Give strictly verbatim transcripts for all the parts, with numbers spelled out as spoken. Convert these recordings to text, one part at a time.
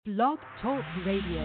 Blog Talk Radio.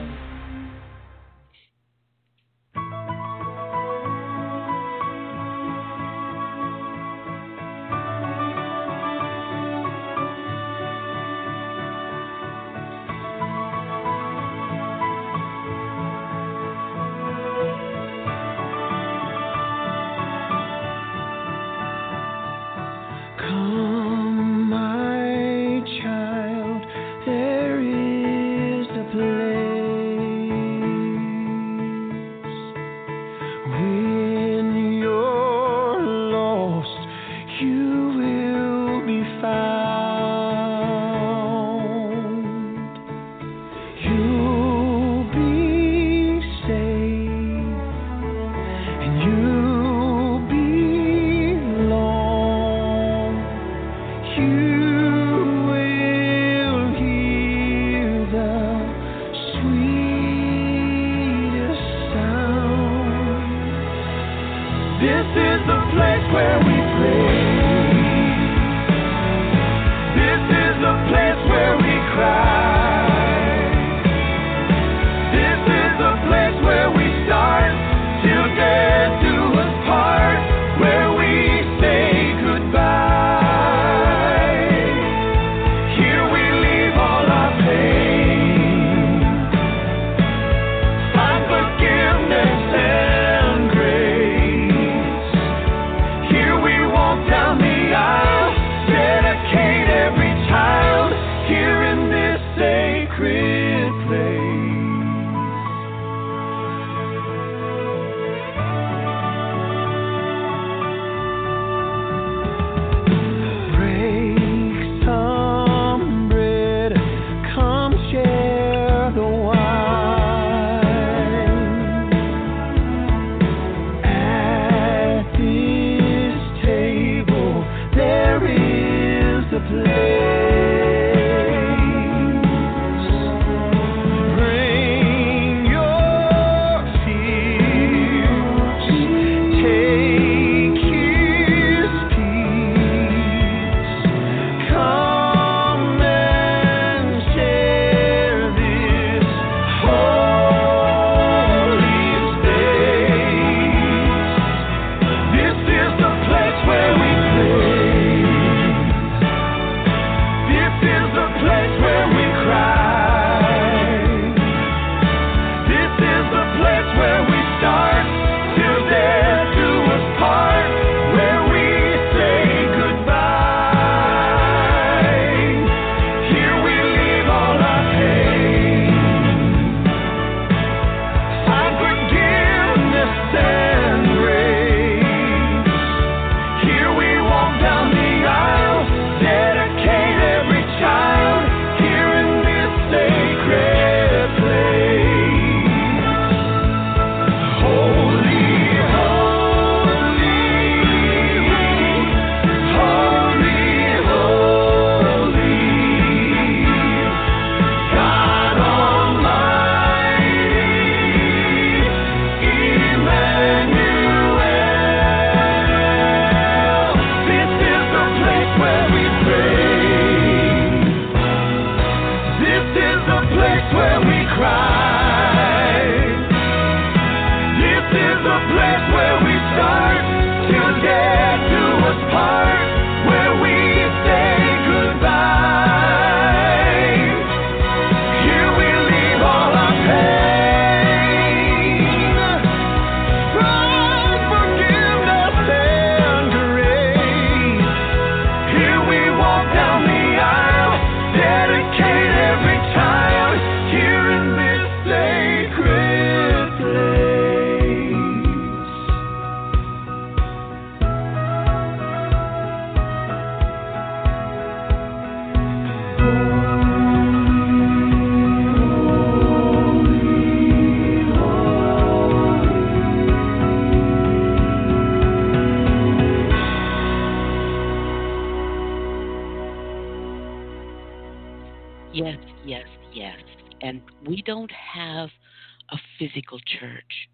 Yes, yes, yes. And we don't have a physical church,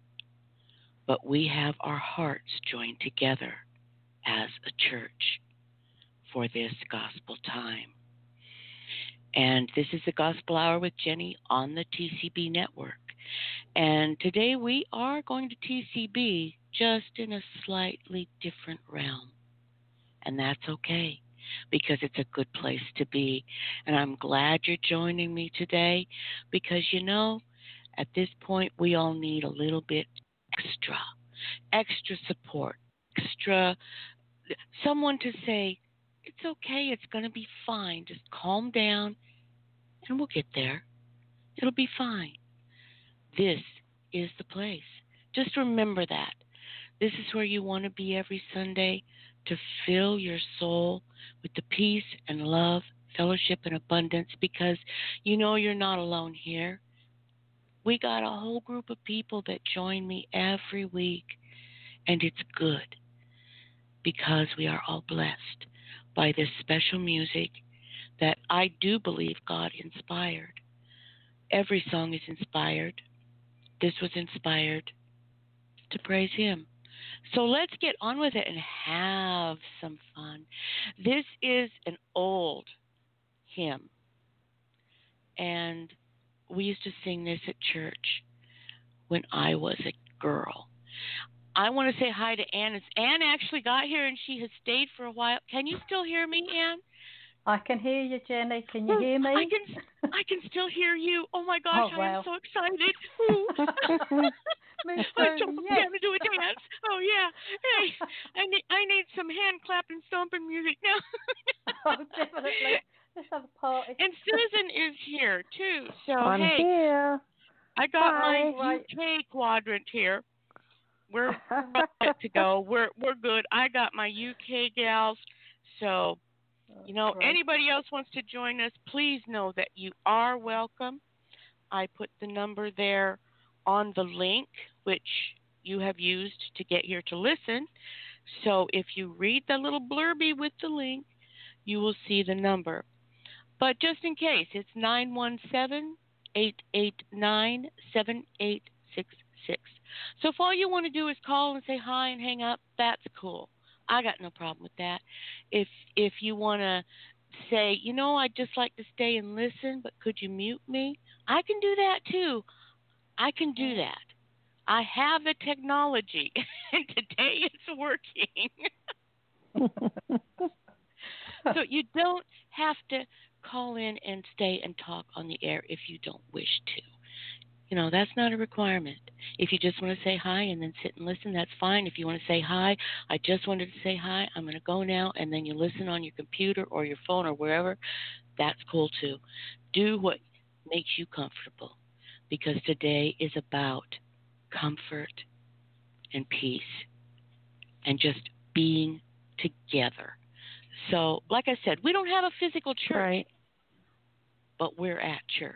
but we have our hearts joined together as a church for this gospel time. And this is the Gospel Hour with Jenny on the T C B network. And today we are going to T C B just in a slightly different realm. And that's okay, because it's a good place to be. And I'm glad you're joining me today, because, you know, at this point, we all need a little bit extra, extra support, extra, someone to say, it's okay, it's going to be fine. Just calm down, and we'll get there. It'll be fine. This is the place. Just remember that. This is where you want to be every Sunday, to fill your soul with the peace and love, fellowship, and abundance, because you know you're not alone here. We got a whole group of people that join me every week, and it's good, because we are all blessed by this special music that I do believe God inspired. Every song is inspired. This was inspired to praise Him. So let's get on with it and have some fun. This is an old hymn, and we used to sing this at church when I was a girl. I want to say hi to Ann. Ann actually got here, and she has stayed for a while. Can you still hear me, Ann? I can hear you, Jenny. Can you hear me? I can. I can still hear you. Oh my gosh, oh, wow. I am so excited. Me Let's too. jump up Yes. and do a dance. Oh yeah. Hey, I need I need some hand clapping, stomping music now. Oh, definitely. Let's have a party. And Susan is here too. So I'm hey, here. I got Hi. my U K quadrant here. We're set to go. We're we're good. I got my U K gals. So, you know, Great. anybody else wants to join us, please know that you are welcome. I put the number there on the link, which you have used to get here to listen. So if you read the little blurby with the link, you will see the number. But just in case, it's nine one seven, eight eight nine, seven eight six six. So if all you want to do is call and say hi and hang up, that's cool. I got no problem with that. If if you want to say, you know, I'd just like to stay and listen, but could you mute me? I can do that too. I can do that. I have the technology, and today it's working. So you don't have to call in and stay and talk on the air if you don't wish to. You know, that's not a requirement. If you just want to say hi and then sit and listen, that's fine. If you want to say hi, I just wanted to say hi, I'm going to go now, and then you listen on your computer or your phone or wherever, that's cool too. Do what makes you comfortable, because today is about comfort and peace and just being together. So, like I said, we don't have a physical church, Right. but we're at church.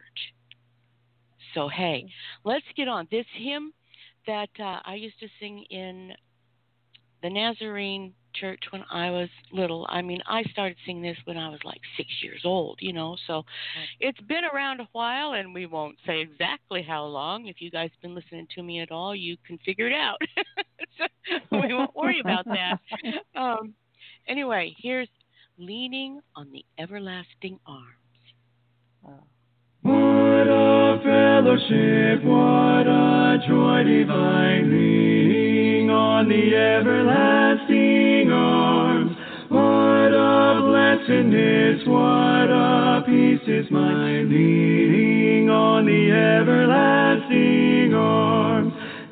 So, hey, let's get on. This hymn that uh, I used to sing in the Nazarene church when I was little. I mean, I started singing this when I was like six years old, you know, so it's been around a while, and we won't say exactly how long. If you guys have been listening to me at all, you can figure it out. So we won't worry about that. Um, anyway, here's Leaning on the Everlasting Arms. Oh. What a fellowship, what a joy divine, leaning on the everlasting arms. What a blessedness, what a peace is mine, leaning on the everlasting arms.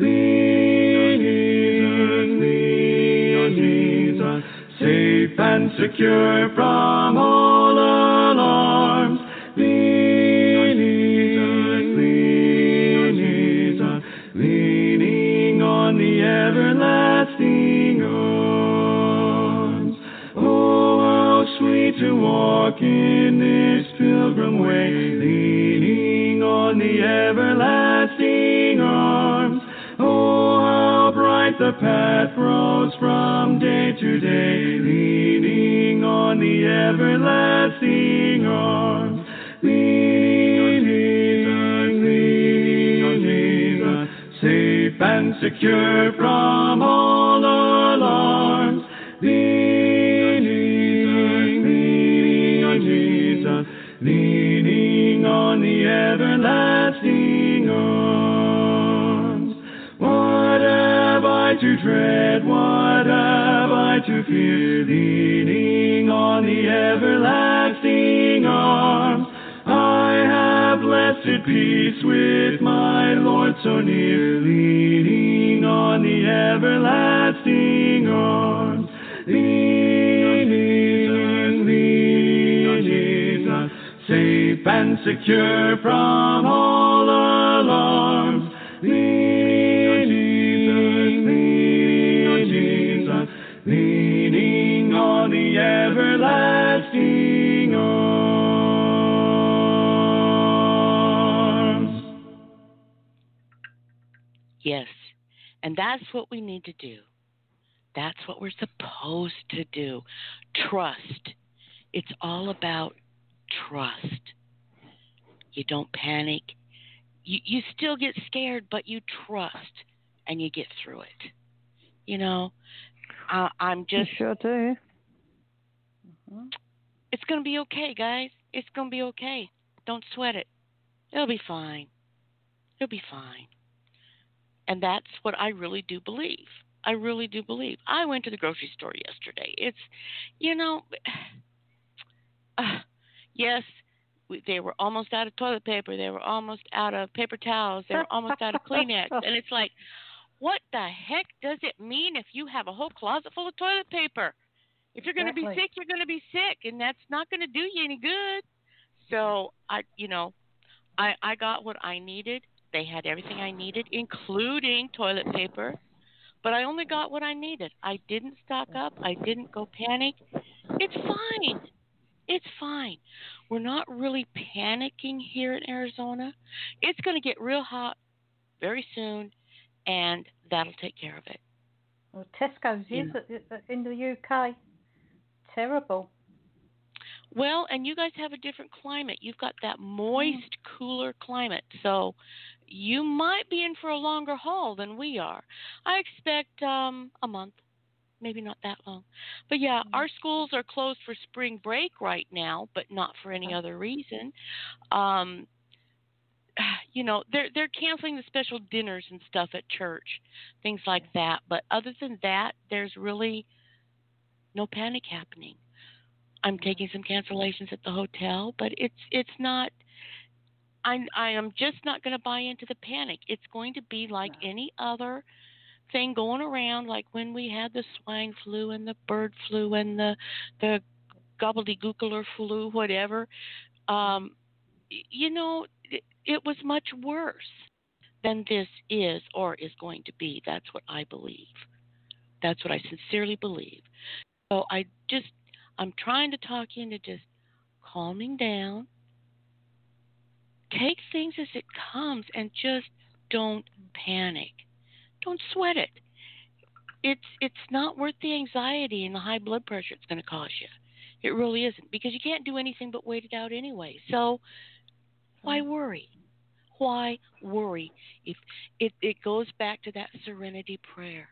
Leaning, leaning, Jesus, safe and secure from all alarms. Leaning on the everlasting arms. Oh, how sweet to walk in this pilgrim way, leaning on the everlasting arms. Oh, how bright the path grows from day to day, leaning on the everlasting arms. Leaning, leaning, Jesus, safe and secure from all alarms. Leaning, leaning on Jesus, leaning to dread? What have I to fear? Leaning on the everlasting arms, I have blessed peace with my Lord so near. Leaning on the everlasting arms, leaning, leaning, safe and secure from all alarms. Leaning, leaning, leaning on the everlasting arms. Yes, and that's what we need to do. That's what we're supposed to do. Trust. It's all about trust. You don't panic. You, you still get scared, but you trust, and you get through it. You know, I, I'm just... You sure do. Mhm. It's going to be okay, guys. It's going to be okay. Don't sweat it. It'll be fine. It'll be fine. And that's what I really do believe. I really do believe. I went to the grocery store yesterday. It's, you know, uh, yes, we, they were almost out of toilet paper. They were almost out of paper towels. They were almost out of Kleenex. And it's like, what the heck does it mean if you have a whole closet full of toilet paper? If you're going to be Exactly. sick, you're going to be sick, and that's not going to do you any good. So I, you know, I I got what I needed. They had everything I needed, including toilet paper. But I only got what I needed. I didn't stock up. I didn't go panic. It's fine. It's fine. We're not really panicking here in Arizona. It's going to get real hot very soon, and that'll take care of it. Well, Tesco's Yeah. is it in the U K. Terrible. Well, and you guys have a different climate. You've got that moist, cooler climate. So you might be in for a longer haul than we are. I expect um, a month, maybe not that long. But yeah, our schools are closed for spring break right now, but not for any other reason. Um, you know, they're they're canceling the special dinners and stuff at church, things like that. But other than that, there's really no panic happening. I'm taking some cancellations at the hotel, but it's it's not. I I am just not going to buy into the panic. It's going to be like any other thing going around, like when we had the swine flu and the bird flu and the the gobbledygookler flu, whatever. Um, you know, it, it was much worse than this is or is going to be. That's what I believe. That's what I sincerely believe. So I just, I'm trying to talk you into just calming down. Take things as it comes and just don't panic. Don't sweat it. It's it's not worth the anxiety and the high blood pressure it's going to cause you. It really isn't, because you can't do anything but wait it out anyway. So why worry? Why worry? If it, it goes back to that serenity prayer.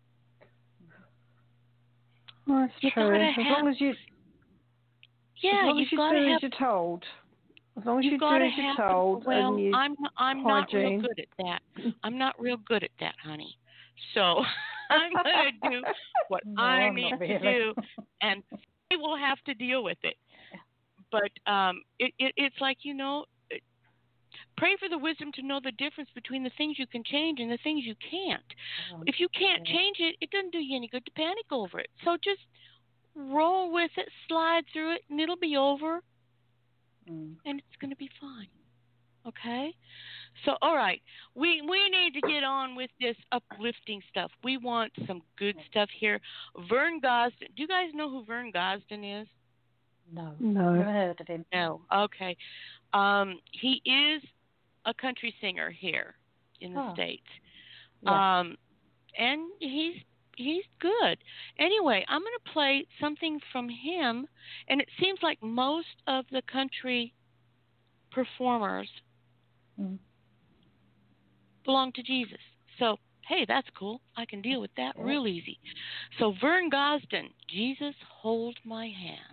Well, that's You true. gotta As have, long as you, yeah, as long as you've you got do to as have. you're told. As long as you You've do got to as you're have. told, Well, and you I'm I'm not real hygiene. good at that. I'm not real good at that, honey. So I'm gonna do what No, I I'm need not to really. do, and we will have to deal with it. But um, it, it it's like, you know, pray for the wisdom to know the difference between the things you can change and the things you can't. Um, If you can't yeah. change it, it doesn't do you any good to panic over it. So just roll with it, slide through it, and it'll be over, Mm. and it's going to be fine. Okay? So, all right, we we need to get on with this uplifting stuff. We want some good stuff here. Vern Gosden. Do you guys know who Vern Gosden is? No, No. never heard of him. No. Okay. Um, he is a country singer here in the Oh. States. Yeah. Um, and he's he's good. Anyway, I'm going to play something from him, and it seems like most of the country performers Mm. belong to Jesus. So, hey, that's cool. I can deal with that real easy. So, Vern Gosden, Jesus, hold my hand.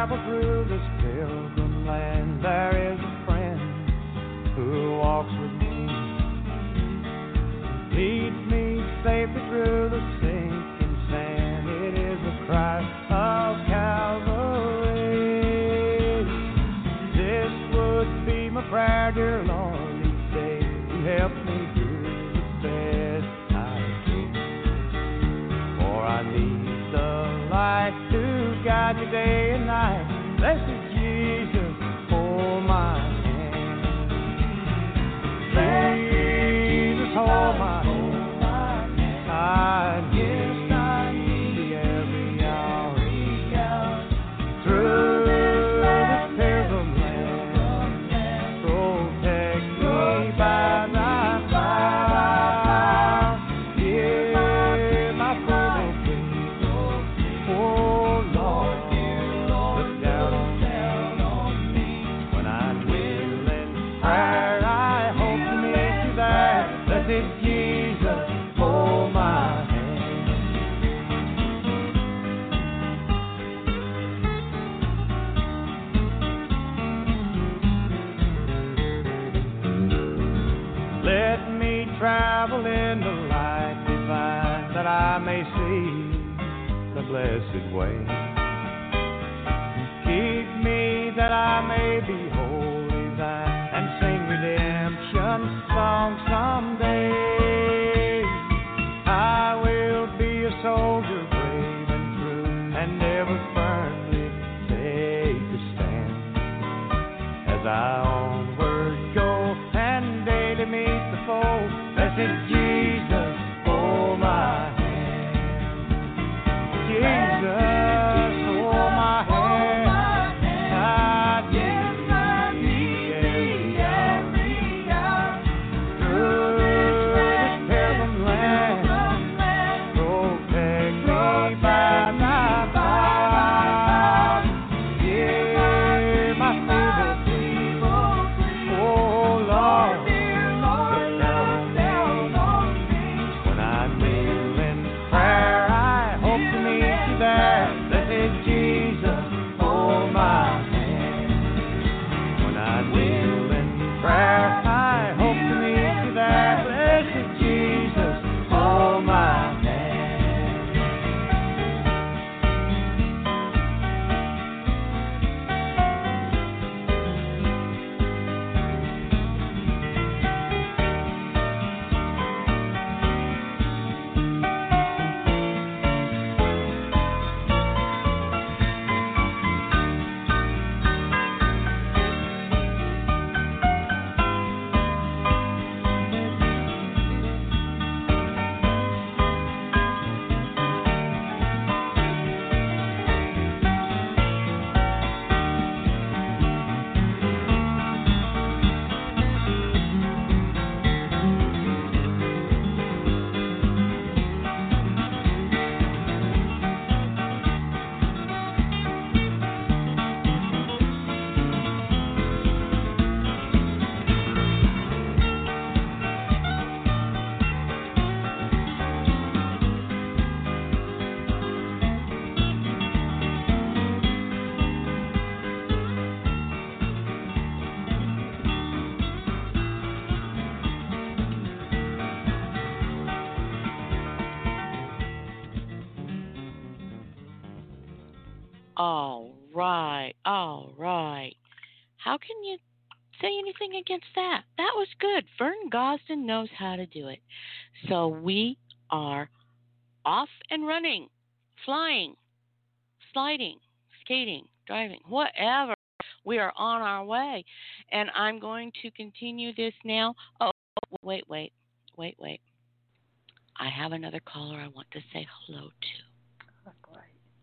travel through this pilgrim land, there is a friend who walks with me, leads me safely through the sinking sand. It is the Christ of Calvary. This would be my prayer, dear Lord, each day to help me do the best I can. For I need the light to guide me day and night. Blessed Jesus, hold my hand. Jesus, hold my hand. I need thee every hour. Through this pilgrim land, protect me by thy power. Hear my feeble plea. Oh Lord, look down on me. When I'm kneeling in prayer, I hope to meet you there. Blessed Jesus, hold my hand. Let me travel in the light divine, that I may see the blessed way. Keep me that I may be wholly thine, and sing redemption song someday. I will be a soldier brave and true, and ever firmly take a stand, as I onward go and daily meet the foe. Blessed Jesus, hold my hand. Jesus, hold my hand. I need thee every hour. Through this pilgrim land, protect me by thy power. Hear my feeble plea. Oh Lord, look down on me. When I kneel in prayer, I hope to meet you there. Blessed Jesus, hold my hand. When I kneel in prayer, I hope to meet you there. Blessed Jesus, hold my hand. All right, all right. How can you say anything against that? That was good. Vern Gosdin knows how to do it. So we are off and running, flying, sliding, skating, driving, whatever. We are on our way. And I'm going to continue this now. Oh, wait, wait, wait, wait. I have another caller I want to say hello to. Oh, great.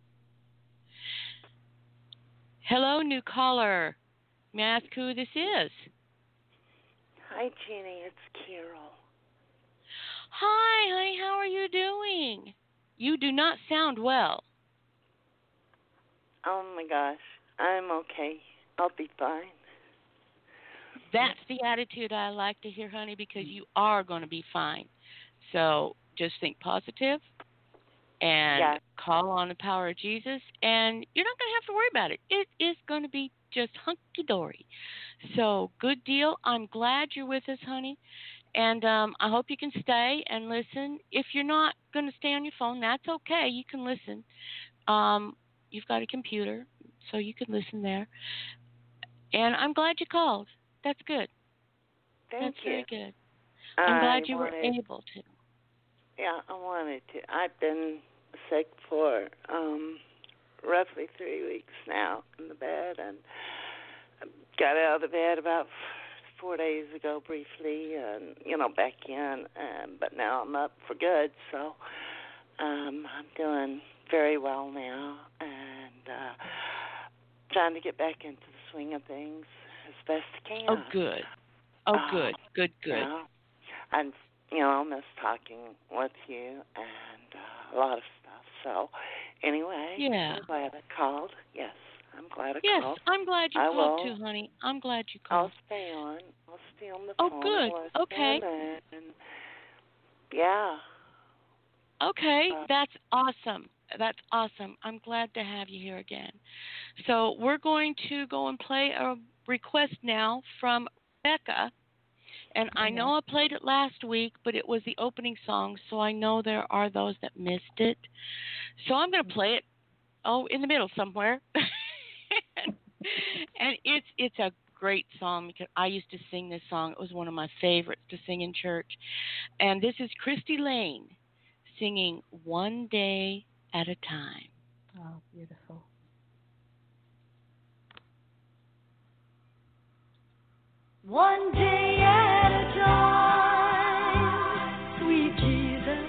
Hello, new caller. May I ask who this is? Hi, Jeannie. It's Carol. Hi, honey. How are you doing? You do not sound well. Oh, my gosh. I'm okay. I'll be fine. That's the attitude I like to hear, honey, because you are going to be fine. So just think positive. and Yeah. call on the power of Jesus, and you're not going to have to worry about it. It is going to be just hunky-dory. So, good deal. I'm glad you're with us, honey, and um, I hope you can stay and listen. If you're not going to stay on your phone, that's okay. You can listen. Um, you've got a computer, so you can listen there. And I'm glad you called. That's good. Thank That's you. very good. I'm glad I you wanted, were able to. Yeah, I wanted to. I've been sick for um, roughly three weeks now in the bed, and I got out of the bed about four days ago briefly, and you know back in, and but now I'm up for good. So um, I'm doing very well now, and uh, trying to get back into the swing of things as best I can. Oh, good. Oh, Uh, good, good, good. You know, and you know, I miss talking with you and uh, a lot of stuff. So, anyway, Yeah. I'm glad I called. Yes, I'm glad I Yes, called. I'm glad you I called will. too, honey. I'm glad you I'll called. stay on. I'll stay on the Oh, phone. good. And Okay. listen, and yeah. Okay, Uh, that's awesome. That's awesome. I'm glad to have you here again. So we're going to go and play a request now from Rebecca. And I know I played it last week, but it was the opening song, so I know there are those that missed it. So I'm going to play it, oh, in the middle somewhere. And it's it's a great song because I used to sing this song. It was one of my favorites to sing in church. And this is Christy Lane singing One Day at a Time. Oh, beautiful. One day at a time, sweet Jesus.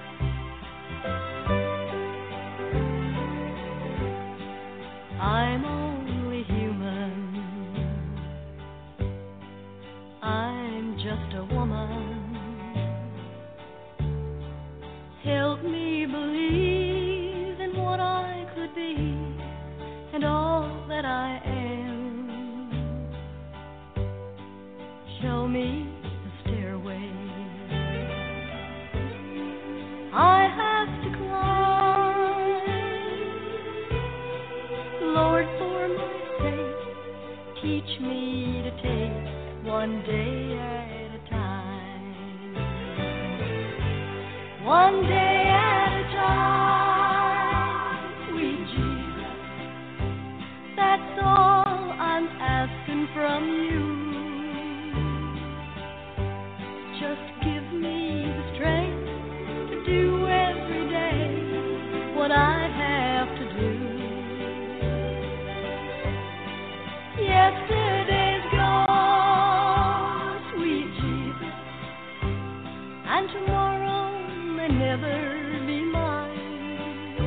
I'm only human. I'm just a woman. Help me believe in what I could be and all that I am. Show me the stairway I have to climb. Lord, for my sake, teach me to take one day at a time. One day at a time, sweet Jesus. That's all I'm asking from you. Just give me the strength to do every day what I have to do. Yesterday's gone, sweet Jesus, and tomorrow may never be mine.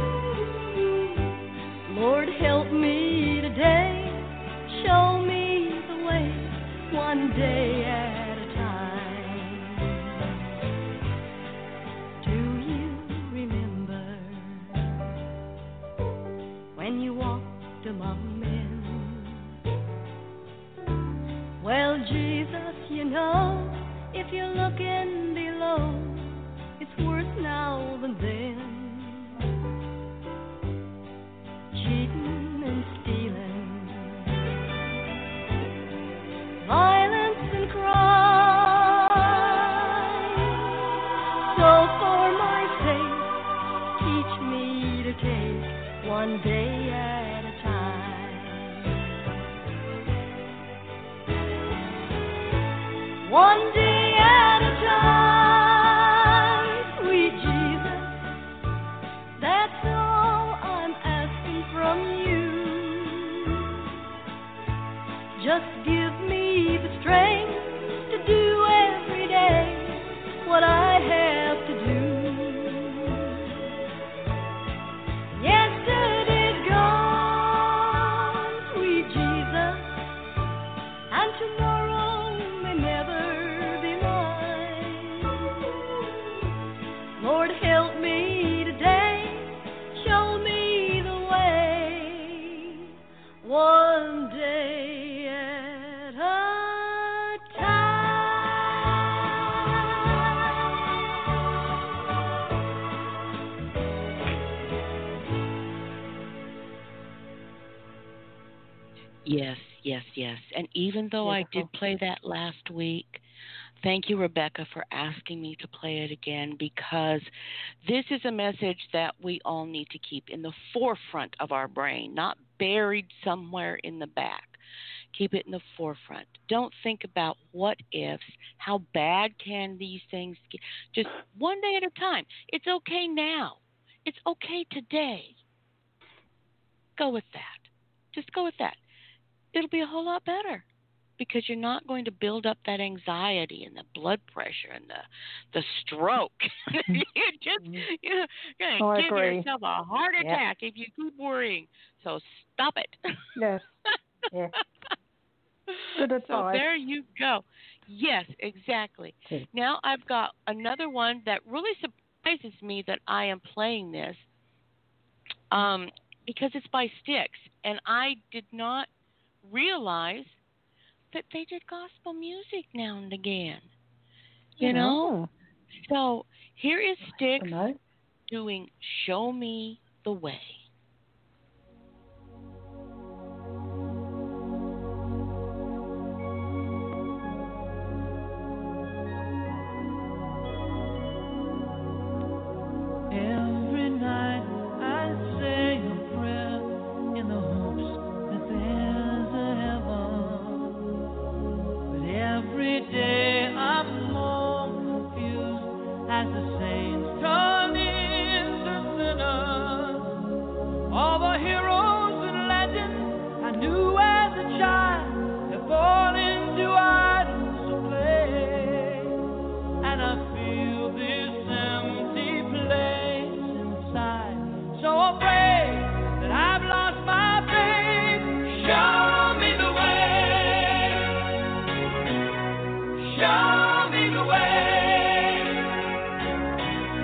Lord, help me today, show me the way, one day at a time. Do you remember when you walked among men? Well, Jesus, you know, if you're looking below, it's worse now than then. Cheating and stealing, violence and crime. So for my sake, teach me to take one day at a time. One day at a time, sweet Jesus. That's all I'm asking from you. Just give me the strength to do every day what I have to do. Yesterday's gone, sweet Jesus, and tomorrow may never be mine. Lord, help me today, show me the way, one day at a time. Yes, yes, yes. And even though Beautiful. I did play that last week, thank you, Rebecca, for asking me to play it again, because this is a message that we all need to keep in the forefront of our brain, not buried somewhere in the back. Keep it in the forefront. Don't think about what ifs, how bad can these things get. Just one day at a time. It's okay now. It's okay today. Go with that. Just go with that. It'll be a whole lot better, because you're not going to build up that anxiety and the blood pressure and the the stroke. you just you're going to Oh, I give agree. yourself a heart Yep. attack if you keep worrying. So stop it. Yes. Yeah. Good advice. So there you go. Yes, exactly. Okay. Now I've got another one that really surprises me that I am playing this, um, because it's by Styx, and I did not realize that they did gospel music now and again. You know? Oh, So here is Styx I know. doing Show Me the Way. Every night I say a prayer in the hopes that there's a heaven. But every day I'm more confused as the saints turn into sinners. All the heroes and legends I knew as a child have fallen into idols of play, and I feel this empty place inside, so afraid that I've lost my faith. Show me the way. Show me the way.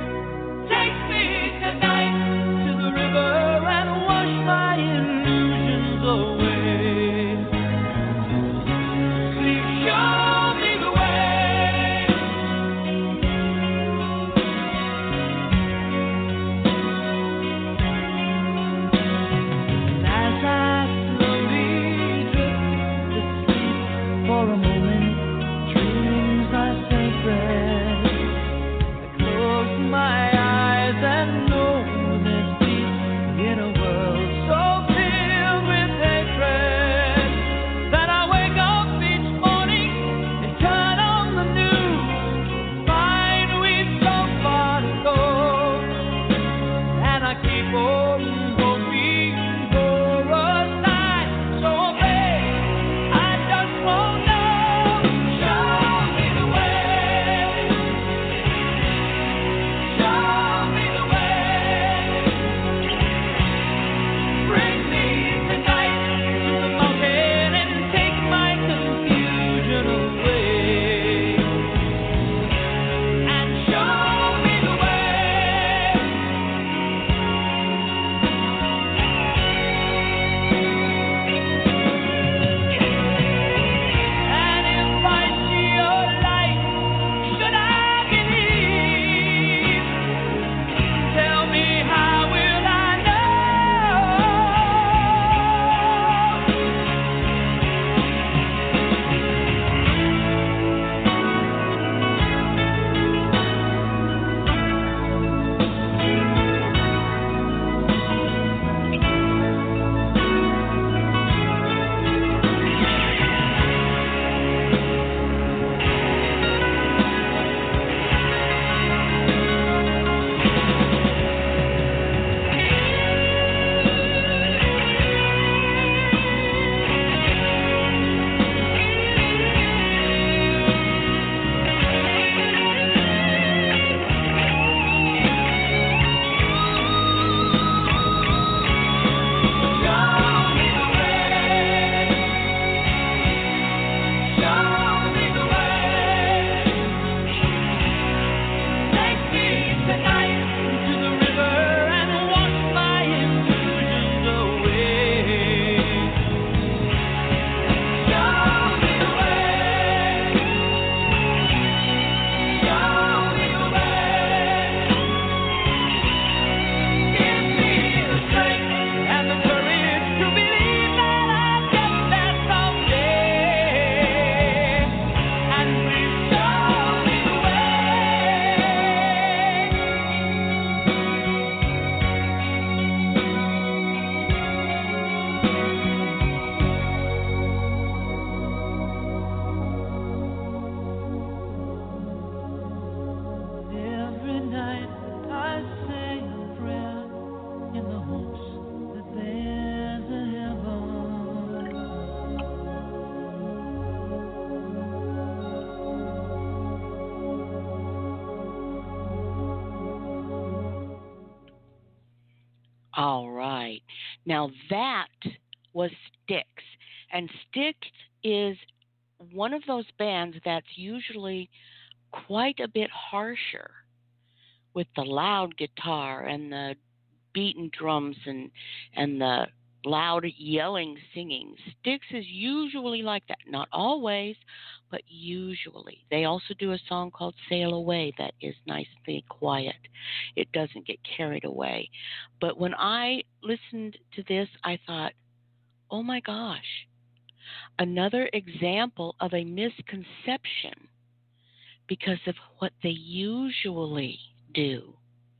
All right. Now that was Styx. And Styx is one of those bands that's usually quite a bit harsher with the loud guitar and the beaten drums and and the loud yelling singing. Styx is usually like that. Not always, but usually. They also do a song called Sail Away that is nice and quiet. It doesn't get carried away. But when I listened to this, I thought, oh my gosh, another example of a misconception because of what they usually do.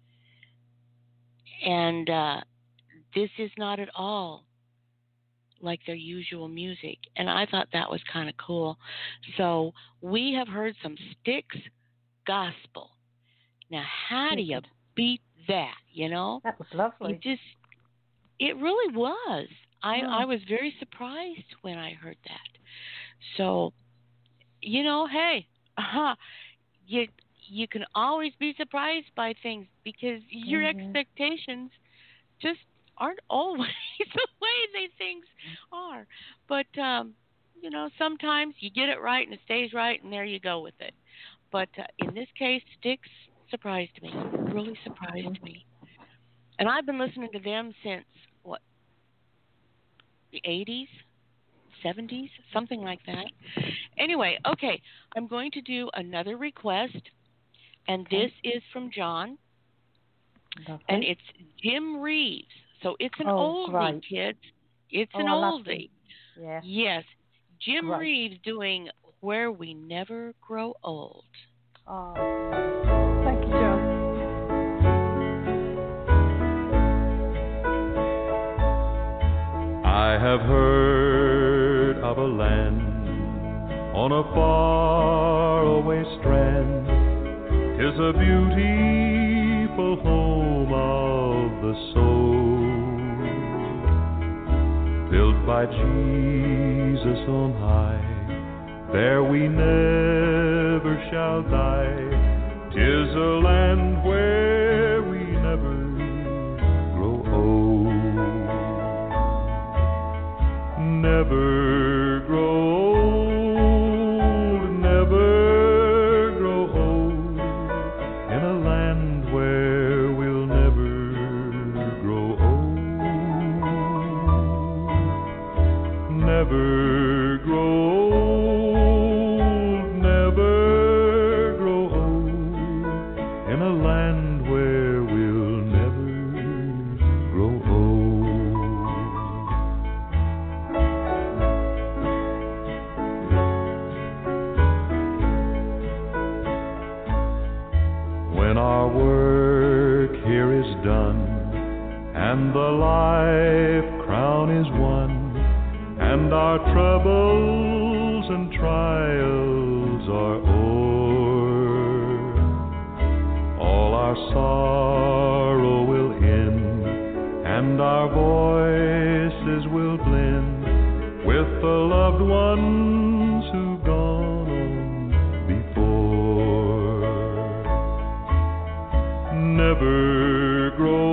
And uh, this is not at all like their usual music. And I thought that was kind of cool. So we have heard some Styx gospel. Now, how do you beat that, you know? That was lovely. You just, it really was. I, Mm. I was very surprised when I heard that. So, you know, hey, uh, you you can always be surprised by things because your Mhm. expectations just aren't always the way they things are. But um, you know, sometimes you get it right and it stays right, and there you go with it. But uh, in this case, Styx surprised me, really surprised me. And I've been listening to them since what, the eighties, seventies, something like that. Anyway, okay, I'm going to do another request, and Okay. this is from John, Lovely. and it's Jim Reeves. So it's an Oh, oldie, great. kids. It's Oh, an I love oldie. him. Yeah. Yes, Jim Great. Reeves doing Where We Never Grow Old. Oh, Thank you, John. I have heard of a land on a faraway strand. 'Tis a beautiful home of the soul, built by Jesus on high. There we never shall die. 'Tis a land where we never grow old. Never grow old, never grow old, in a land where we'll never grow old. Never grow old, never grow old, in a land where we'll never grow old. When our work here is done, and the life crown is won, and our troubles and trials are o'er, all our sorrow will end, and our voices will blend with the loved ones who've gone on before. Never grow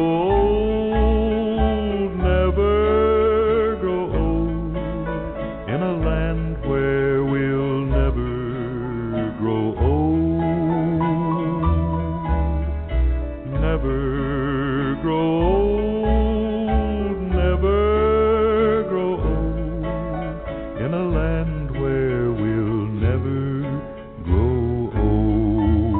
old, never grow old, in a land where we'll never grow old. Never grow old, never grow old, in a land where we'll never grow old.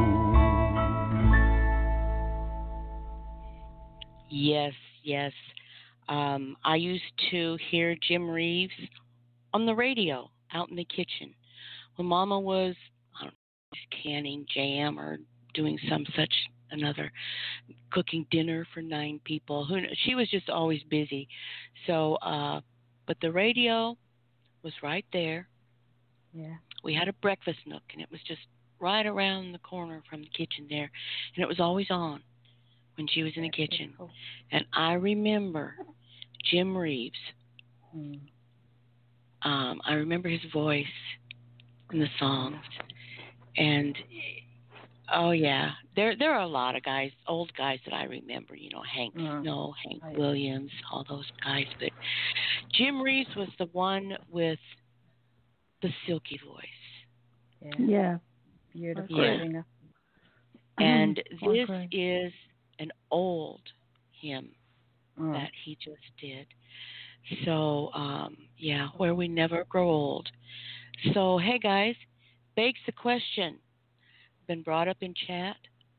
Yes, yes. Um, I used to hear Jim Reeves on the radio out in the kitchen when Mama was, I don't know, canning jam or doing some such another, cooking dinner for nine people. Who kn- she was just always busy. So, uh, but the radio was right there. yeah. We had a breakfast nook, and it was just right around the corner from the kitchen there, and it was always on when she was in the That's kitchen. beautiful. And I remember Jim Reeves. Mm. Um, I remember his voice in the songs, and Oh yeah, there there are a lot of guys, old guys that I remember. You know, Hank Mm. Snow, Hank Oh, yeah. Williams, all those guys. But Jim Reeves was the one with the silky voice, Yeah. Yeah. Beautiful Yeah. singer. and Poor this Greg. is an old hymn Mm. that he just did. So um, yeah, where we never grow old. So hey guys, begs the question, been brought up in chat.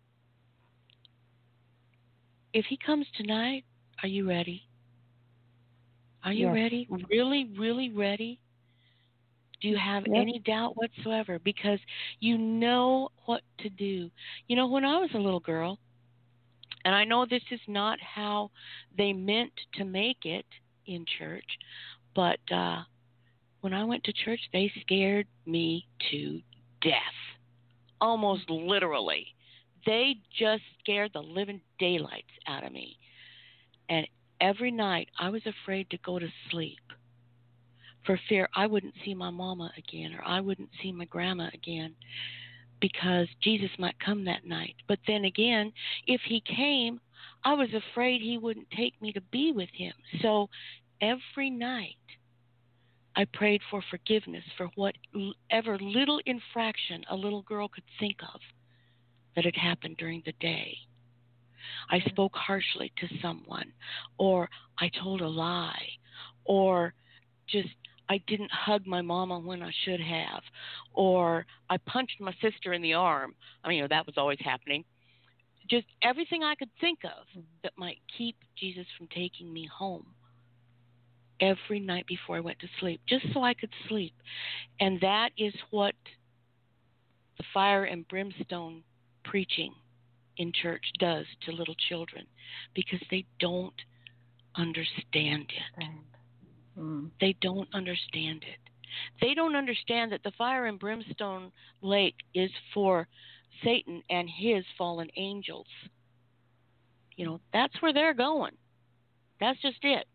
If he comes tonight, are you ready? Are you Yes. ready? Really, really ready? Do you have Yep. any doubt whatsoever? Because you know what to do. You know, when I was a little girl, and I know this is not how they meant to make it in church, but uh, when I went to church, they scared me to death. Almost literally. They just scared the living daylights out of me. And every night I was afraid to go to sleep for fear I wouldn't see my mama again or I wouldn't see my grandma again because Jesus might come that night. But then again, if he came, I was afraid he wouldn't take me to be with him. So every night I prayed for forgiveness for whatever little infraction a little girl could think of that had happened during the day. I spoke harshly to someone, or I told a lie, or just I didn't hug my mama when I should have, or I punched my sister in the arm. I mean, you know, that was always happening. Just everything I could think of that might keep Jesus from taking me home every night before I went to sleep, just so I could sleep. And that is what the fire and brimstone preaching in church does to little children, because they don't understand it. Mm. They don't understand it. They don't understand that the fire and brimstone lake is for Satan and his fallen angels. You know, that's where they're going. That's just it.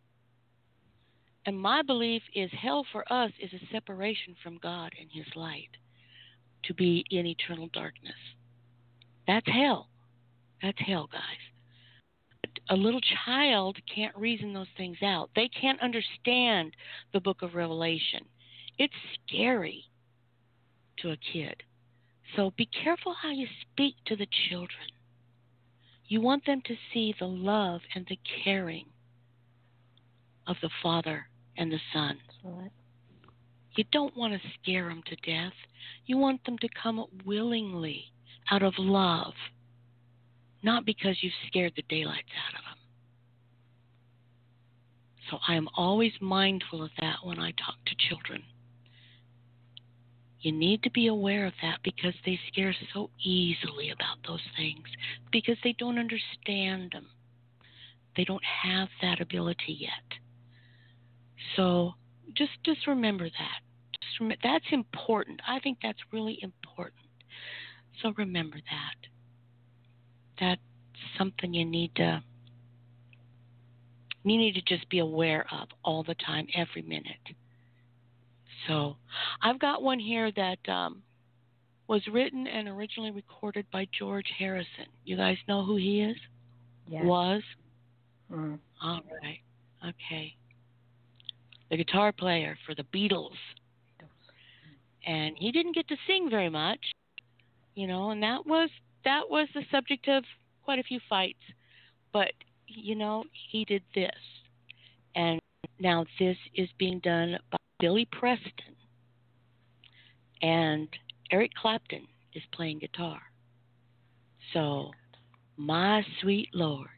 And my belief is hell for us is a separation from God and his light, to be in eternal darkness. That's hell. That's hell, guys. A little child can't reason those things out. They can't understand the book of Revelation. It's scary to a kid. So be careful how you speak to the children. You want them to see the love and the caring of the Father and the Son. Right. You don't want to scare them to death. You want them to come willingly out of love, not because you've scared the daylights out of them. So I am always mindful of that when I talk to children. You need to be aware of that because they scare so easily about those things because they don't understand them. They don't have that ability yet. So just just remember that. Just rem- that's important. I think that's really important. So remember that. That's something you need to you need to just be aware of all the time, every minute. So I've got one here that um, was written and originally recorded by George Harrison. You guys know who he is? Yeah. Was? Mm. All right. Okay. The guitar player for the Beatles. And he didn't get to sing very much, you know, and that was that was the subject of quite a few fights. But, you know, he did this. And now this is being done by Billy Preston. And Eric Clapton is playing guitar. So, My Sweet Lord.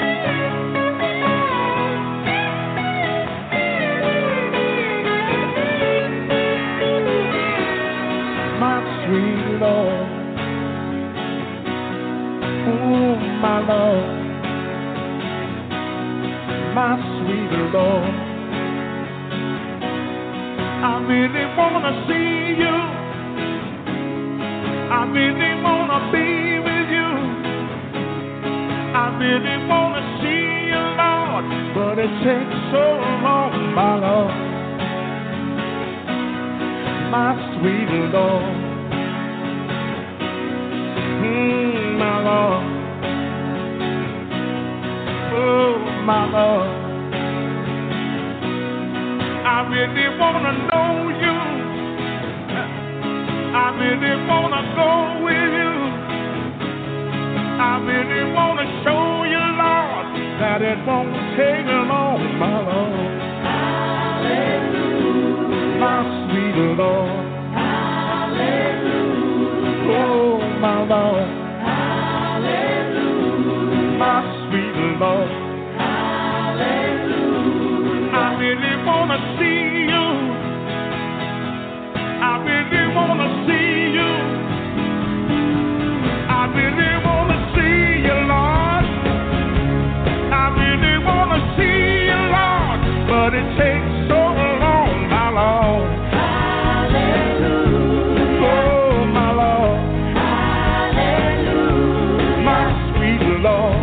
Thank you. I really wanna see you. I really wanna be with you. I really wanna see you, Lord, but it takes so long, my Lord, my sweet Lord, mm, my Lord, oh, my Lord. I really wanna know you. I really wanna go with you. I really wanna show you, Lord, that it won't take long, my Lord. Hallelujah. My sweet Lord. Hallelujah. Oh, my Lord. Hallelujah. My sweet Lord. Hallelujah. I really wanna see you. I really wanna see you. I really wanna see you, Lord. I really wanna see you, Lord. But it takes so long, my Lord. Hallelujah. Oh, my Lord. Hallelujah. My sweet Lord.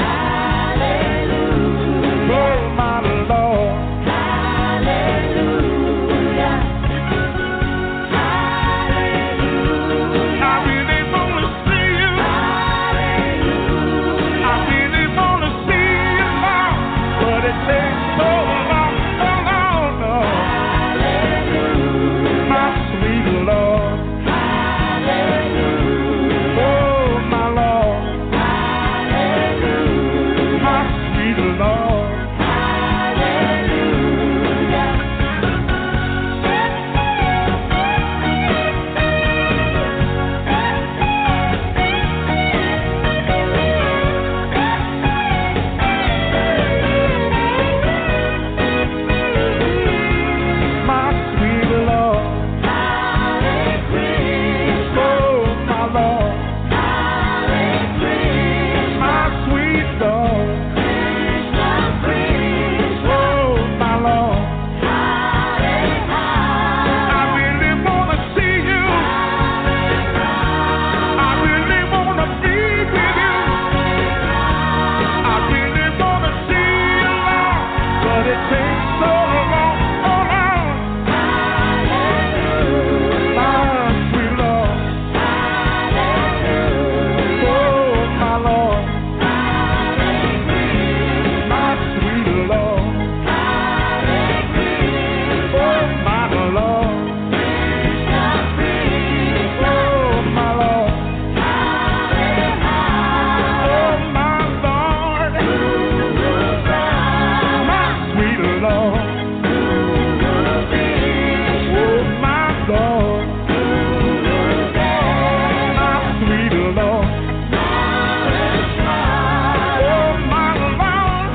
Hallelujah. Oh, my Lord. Hallelujah. Hallelujah. I really wanna see you. Hallelujah. I really wanna see you, Lord. But it takes so long, so long, Lord. Hallelujah. My sweet Lord. Hallelujah. Oh, my Lord. Hallelujah. My sweet Lord. My sweet Lord. Hare Krishna. Oh, my Lord. Hare Krishna. My sweet Lord. Krishna Krishna. Oh, my Lord. Hare Hare. I really wanna see you. I really wanna be with you. I really wanna see you, Lord, but it takes so long, so long. My sweet Lord. Oh, my Lord. My sweet Lord. Oh, my Lord. Oh, my Lord. Oh, my Lord. My sweet Lord. Oh, my Lord. My sweet Lord. Oh, my Lord.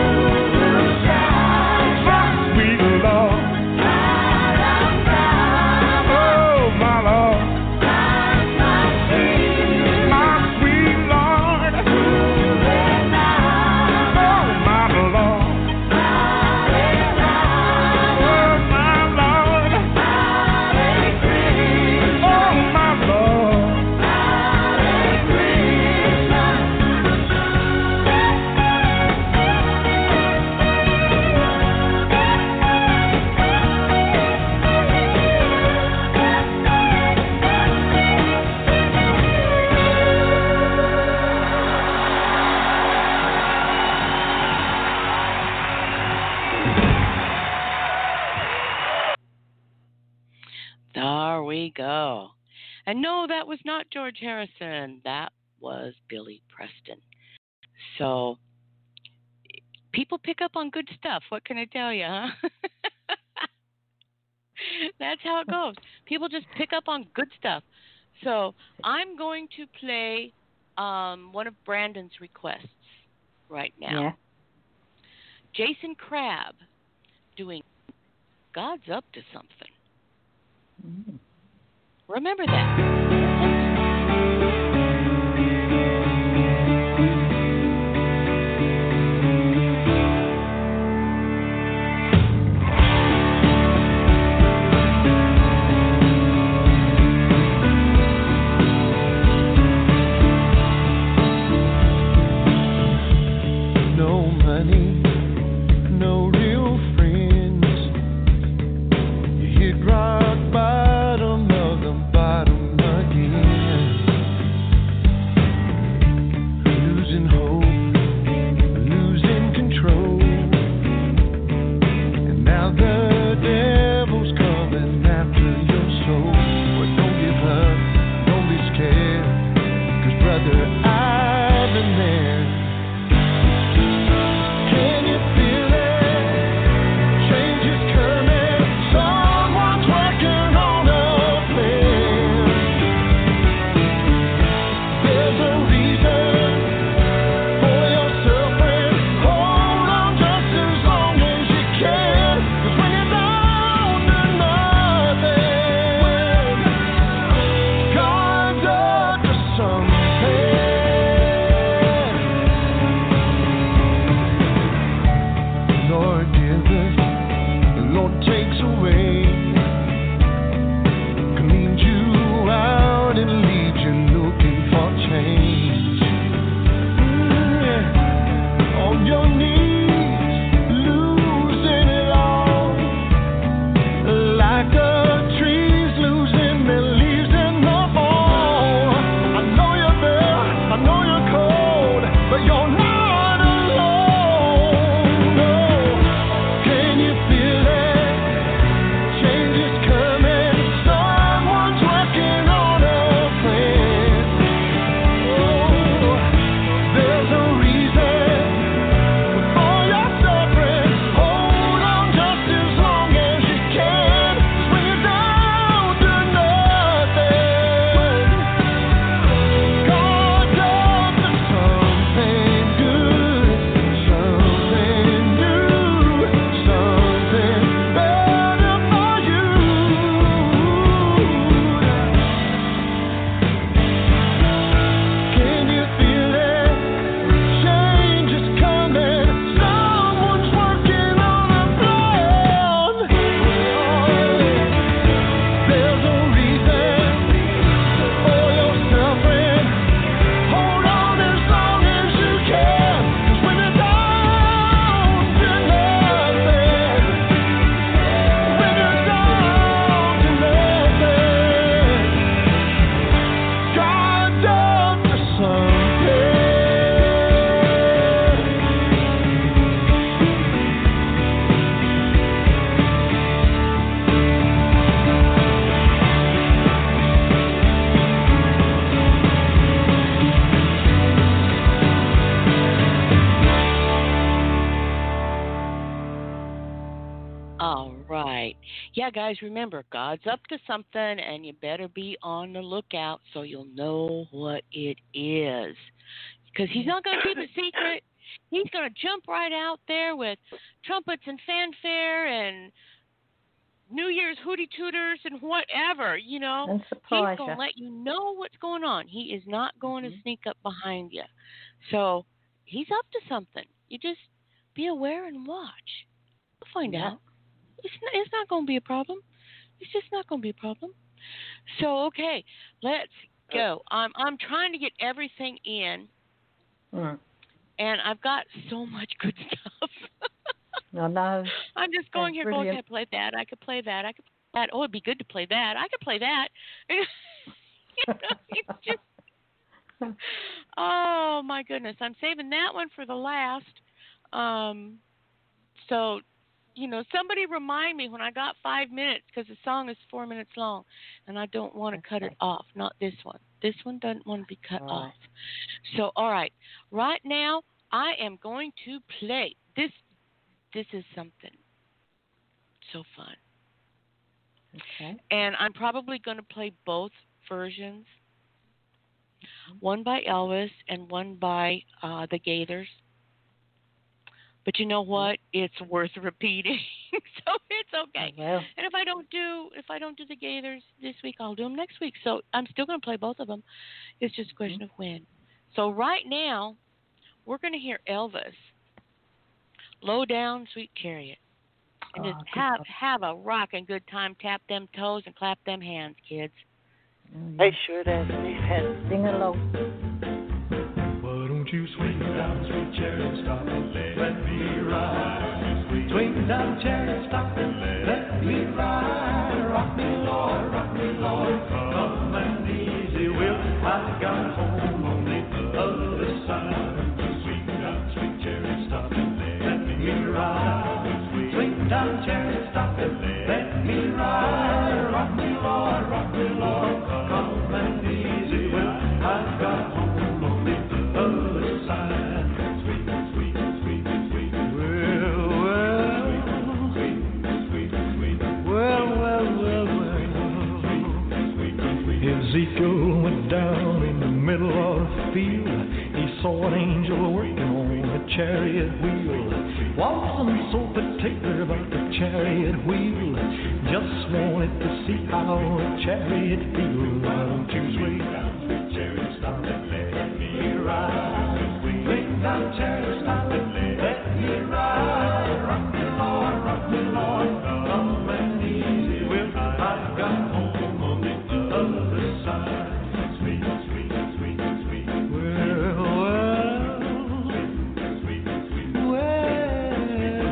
My sweet Lord. Oh, my Lord. My sweet Lord. Oh, my Lord. Oh, my Lord. Oh, my Lord. There we go. And no, that was not George Harrison. That was Billy Preston. So people pick up on good stuff. What can I tell you, huh? That's how it goes. People just pick up on good stuff. So I'm going to play um, one of Brandon's requests right now. Yeah. Jason Crabb doing God's Up to Something. Mm. Remember that. Yeah, guys, remember, God's up to something, and you better be on the lookout so you'll know what it is. Because he's not going to keep it secret. He's going to jump right out there with trumpets and fanfare and New Year's hooty tooters and whatever, you know. And He's surprise going to you. let you know what's going on. He is not going Mhm. to sneak up behind you. So he's up to something. You just be aware and watch. You'll find Yeah. out. It's not, it's not going to be a problem. It's just not going to be a problem. So, okay, let's go. I'm, I'm trying to get everything in, Mm. and I've got so much good stuff. I know. I'm just going That's here going, brilliant. I play that, I could play that, I could play that. Oh, it'd be good to play that. I could play that. you know, it's just, oh, my goodness. I'm saving that one for the last. Um, so, you know, somebody remind me when I got five minutes because the song is four minutes long, and I don't want to cut it Okay. off. Not this one. This one doesn't want to be cut All right. off. So, all right. Right now, I am going to play this. This is something so fun. Okay. And I'm probably going to play both versions, one by Elvis and one by uh, the Gaithers. But you know what? It's worth repeating, so it's okay. Well, And if I don't do if I don't do the Gaithers this week, I'll do them next week. So I'm still going to play both of them. It's just a question of when. So right now, we're going to hear Elvis, "Low Down Sweet Chariot," and oh, just good have stuff. have a rocking good time. Tap them toes and clap them hands, kids. Oh, I yeah. sure does. We've Sing along. Why don't you swing down, sweet chariot, stop and let me ride. Swing down, chariot, stop and let me ride. Rock me, Lord, rock me, Lord, come and easy will. I got home on the other side. Swing down, sweet chariot, stop and let me ride. Swing down, chariot, stop and let me ride. Rock me, Lord, rock me, Lord, come and easy will. I got home on the other side. Sweet, sweet, sweet, sweet. Well, well. Sweet, sweet, sweet. Well, well, well, well. Sweet, sweet, sweet. Ezekiel went down in the middle of the field. He saw an angel working on a chariot wheel. Wasn't so particular about the chariot wheel. Just wanted to see how a chariot feels. Why don't you swing down, sweet chariot, stop and let me ride. Swing down, chariot, stop and let me ride. Rock me, Lord, rock me, Lord, come and easy will. I got home on the other side. Sweet, sweet, sweet, sweet. Well, well. Sweet, sweet, sweet. Well,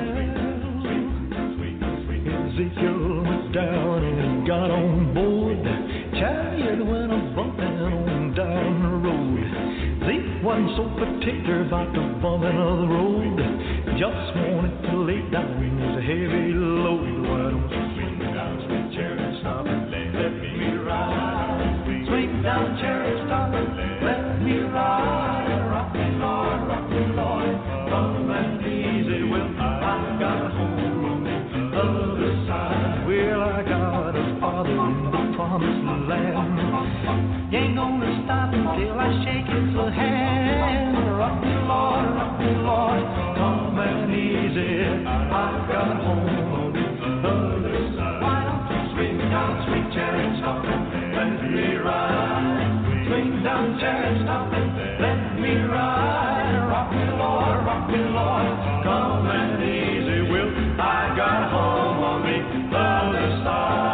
sweet, sweet, sweet. Ezekiel went down and got on board. Chariot went a bumping on down the road. They wasn't so particular about the bumping of the road. Just wanted to lay down his heavy load. Why don't you swing down, sweet chariot, stop and let me ride. Swing down, chariot, stop and let me ride. Rock me, Lord, rock me, Lord, come and easy will. I got home on the other side. Well, I got a father in the promised land. You ain't gonna stop until I shake his little hand. Rock me, Lord, rock me, Lord, come and easy. I got home on the other side. Why don't you swing down, sweet chariot, stop and let me ride. Swing down, chariot, stop and let me ride. Rock me, Lord, rock me, Lord, come and easy will. I got home on the other side.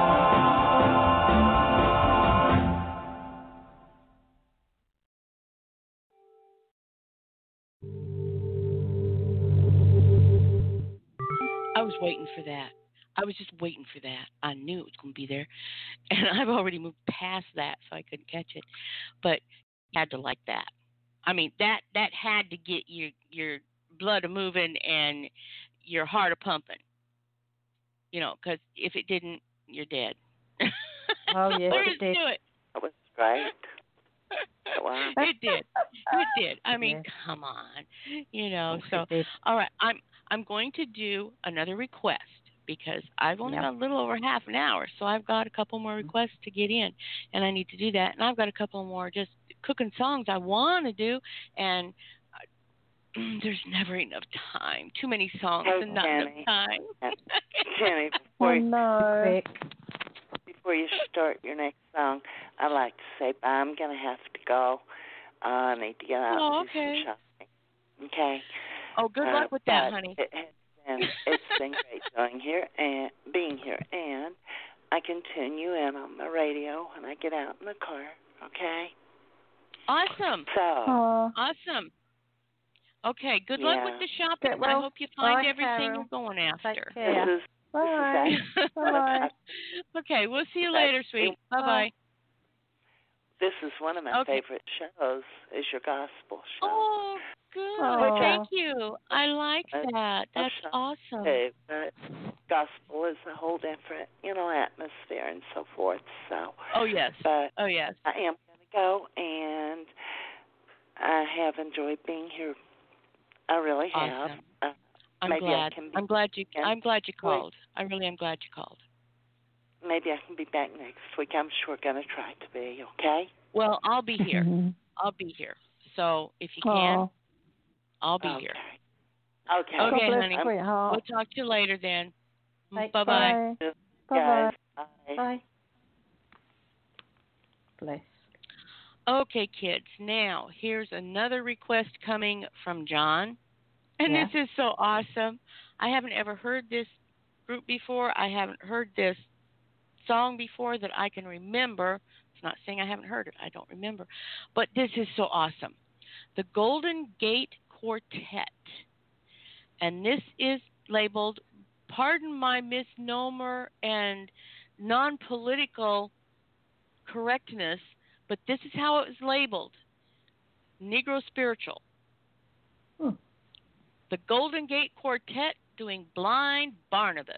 I was waiting for that. I was just waiting for that. I knew it was going to be there. And I've already moved past that, so I couldn't catch it. But I had to like that. I mean, that that had to get your your blood a moving and your heart a pumping. You know, because if it didn't, you're dead. Oh, yes, There it is did. to it. That was right. Wow. It did. It did. I mean, Yeah. come on. You know, Yes, so it did. all right, I'm I'm going to do another request. because I've only Yep. got a little over half an hour, so I've got a couple more requests to get in, and I need to do that. And I've got a couple more just cooking songs I want to do, and uh, there's never enough time. Too many songs Hey, and not Jenny. enough time. Uh, Jenny, Oh before you, no. Rick. before you start your next song, I'd like to say bye. I'm going to have to go. Uh, I need to get out Oh, and do okay. some shopping. Okay. Oh, good Uh, luck with that, but honey. It has been, it's been great being here and being here, and I can tune you in on the radio when I get out in the car. Okay. Awesome. So. Oh, Awesome. Okay, good luck Yeah. with the shopping. Get well. I hope you find Bye, everything Carol. you're going Take after. care. This is bye. this is Bye. Okay, we'll see you That's- later, sweet. Bye-bye. This is one of my Okay. favorite shows. Is your gospel show? Oh, good. Oh. Thank you. I like That's that. That's awesome. Too, but gospel is a whole different, you know, atmosphere and so forth. So, Oh, yes. but Oh, yes. I am going to go, and I have enjoyed being here. I really have. Awesome. Uh, I'm maybe glad. I can be I'm glad you. again. I'm glad you called. I really am glad you called. maybe I can be back next week. I'm sure going to try to be. Okay. Well, I'll be here. Mhm. I'll be here. So if you can, Oh, I'll be okay. here. Okay. Okay, God bless, honey. sweetheart. We'll talk to you later then. Thanks. Bye bye. Bye. Guys, Bye. bye. Bye. Bless. Okay, kids. Now here's another request coming from John, and Yeah. this is so awesome. I haven't ever heard this group before. I haven't heard this song before that I can remember. It's not saying I haven't heard it. I don't remember. But this is so awesome. The Golden Gate Quartet. And this is labeled, pardon my misnomer and non-political correctness, but this is how it was labeled. Negro Spiritual. Hmm. The Golden Gate Quartet doing Blind Barnabas.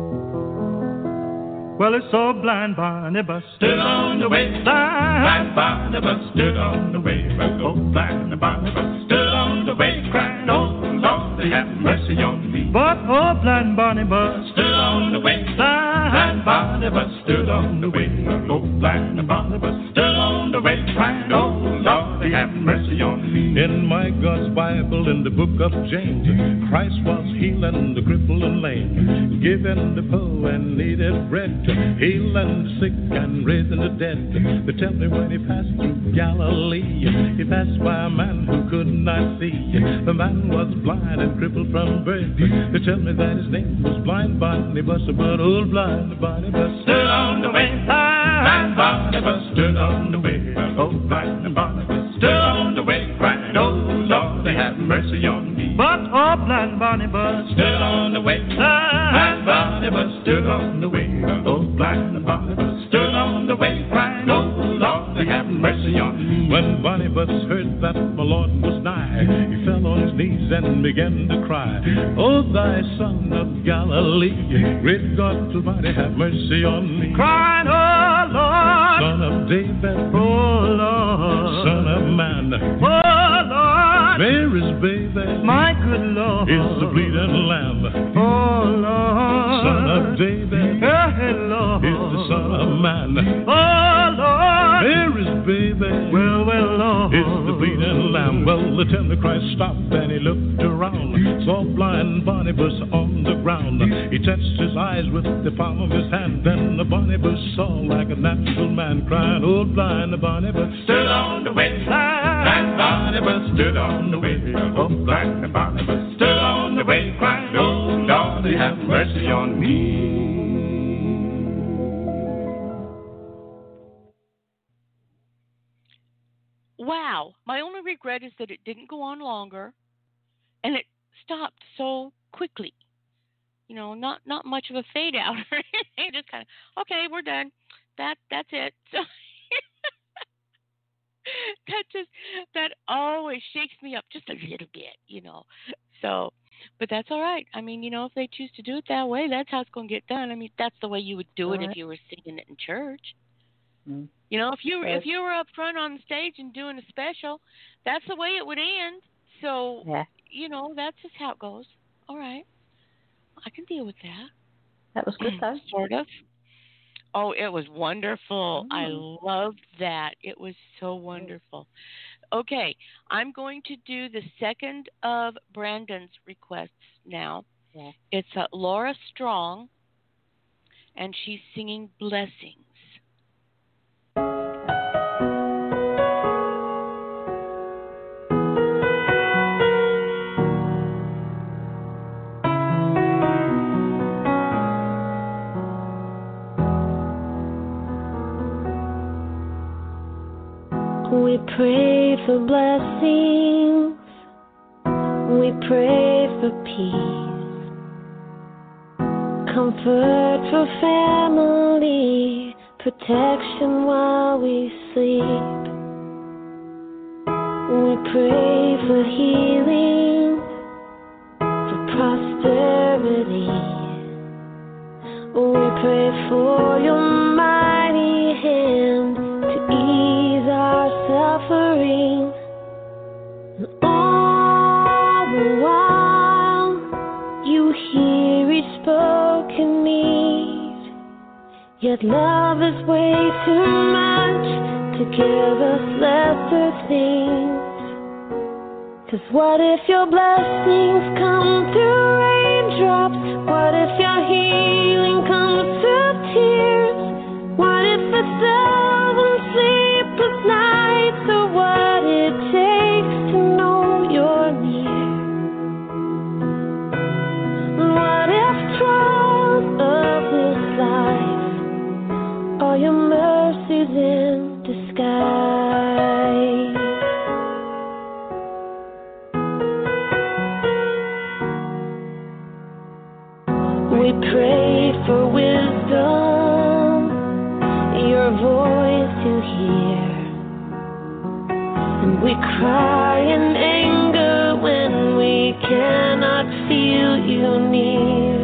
Well, it's so blind Barnabas stood on the wayside. Blind Barnabas stood on the way. Oh, blind Barnabas stood on the way, crying, oh, Lord, have mercy on me. But, oh, blind Barnabas stood on the wayside. Blind Barnabas stood on the way. Oh, blind Barnabas stood on the way, crying, oh, Lord, have mercy on me. In my God's Bible, in the book of James, Christ was healing the crippled and lame, giving the poor and needed bread, healing the sick and raising the dead. They tell me when he passed through Galilee, he passed by a man who could not see. The man was blind and crippled from birth. They tell me that his name was Blind Barnabas, but old blind Barnabas stood on the way. Blind Barnabas stood on the way. Oh, blind Barnabas stood on the way, crying, oh, Lord, have mercy on me. But oh, blind Barnabas stood on the way. Blind Barnabas stood on the way. Oh, blind Barnabas stood on the way, crying, oh, Lord, have mercy on me. When Barnabas heard that my Lord was nigh, he fell on his knees and began to cry, oh, thy son of Galilee, great God Almighty, have mercy on me. Crying, oh, Lord, son of David, oh, Lord, son of man, oh, Lord, Mary's baby, my good Lord, is the bleeding lamb, oh, Lord, son of David, hey, Lord, is the son of man, oh, Lord, Mary's baby, well, well, Lord, is the bleeding lamb. Well, the tender Christ stopped and he looked around, saw blind Barnabas on the ground. He touched his eyes with the palm of his hand, then the Barnabas saw like a natural man, crying, oh, blind Barnabas stood on the way. Blind Barnabas stood on the way. Oh, blind Barnabas stood on the way, crying, oh, Lord, have mercy on me. Wow. My only regret is that it didn't go on longer and it stopped so quickly. You know, not not much of a fade out or anything. Just kind of, okay, we're done. That that's it. So that just that always shakes me up just a little bit, you know. So, but that's all right. I mean, you know, if they choose to do it that way, that's how it's going to get done. I mean, that's the way you would do it Right. if you were singing it in church. Mm. You know, if you Yes. if you were up front on the stage and doing a special, that's the way it would end. So, Yeah. you know, that's just how it goes. All right, I can deal with that. That was good, though. Sort of. Oh, it was wonderful. Mm. I loved that. It was so wonderful. Okay, I'm going to do the second of Brandon's requests now. Yeah. It's uh, Laura Strong, and she's singing Blessings. We pray for blessings, we pray for peace, comfort for family, protection while we sleep. We pray for healing, for prosperity. We pray for your mighty hand to ease our suffering. And all the while, you hear each spoken need. Yet love is way too much to give us lesser things. 'Cause what if your blessings come through raindrops? What if your healing comes through tears? What if it's thousand sleepless nights, or what it takes to know you're near? What if trials of this life are your mercies in disguise? We pray for wisdom, your voice to hear. And we cry in anger when we cannot feel you near.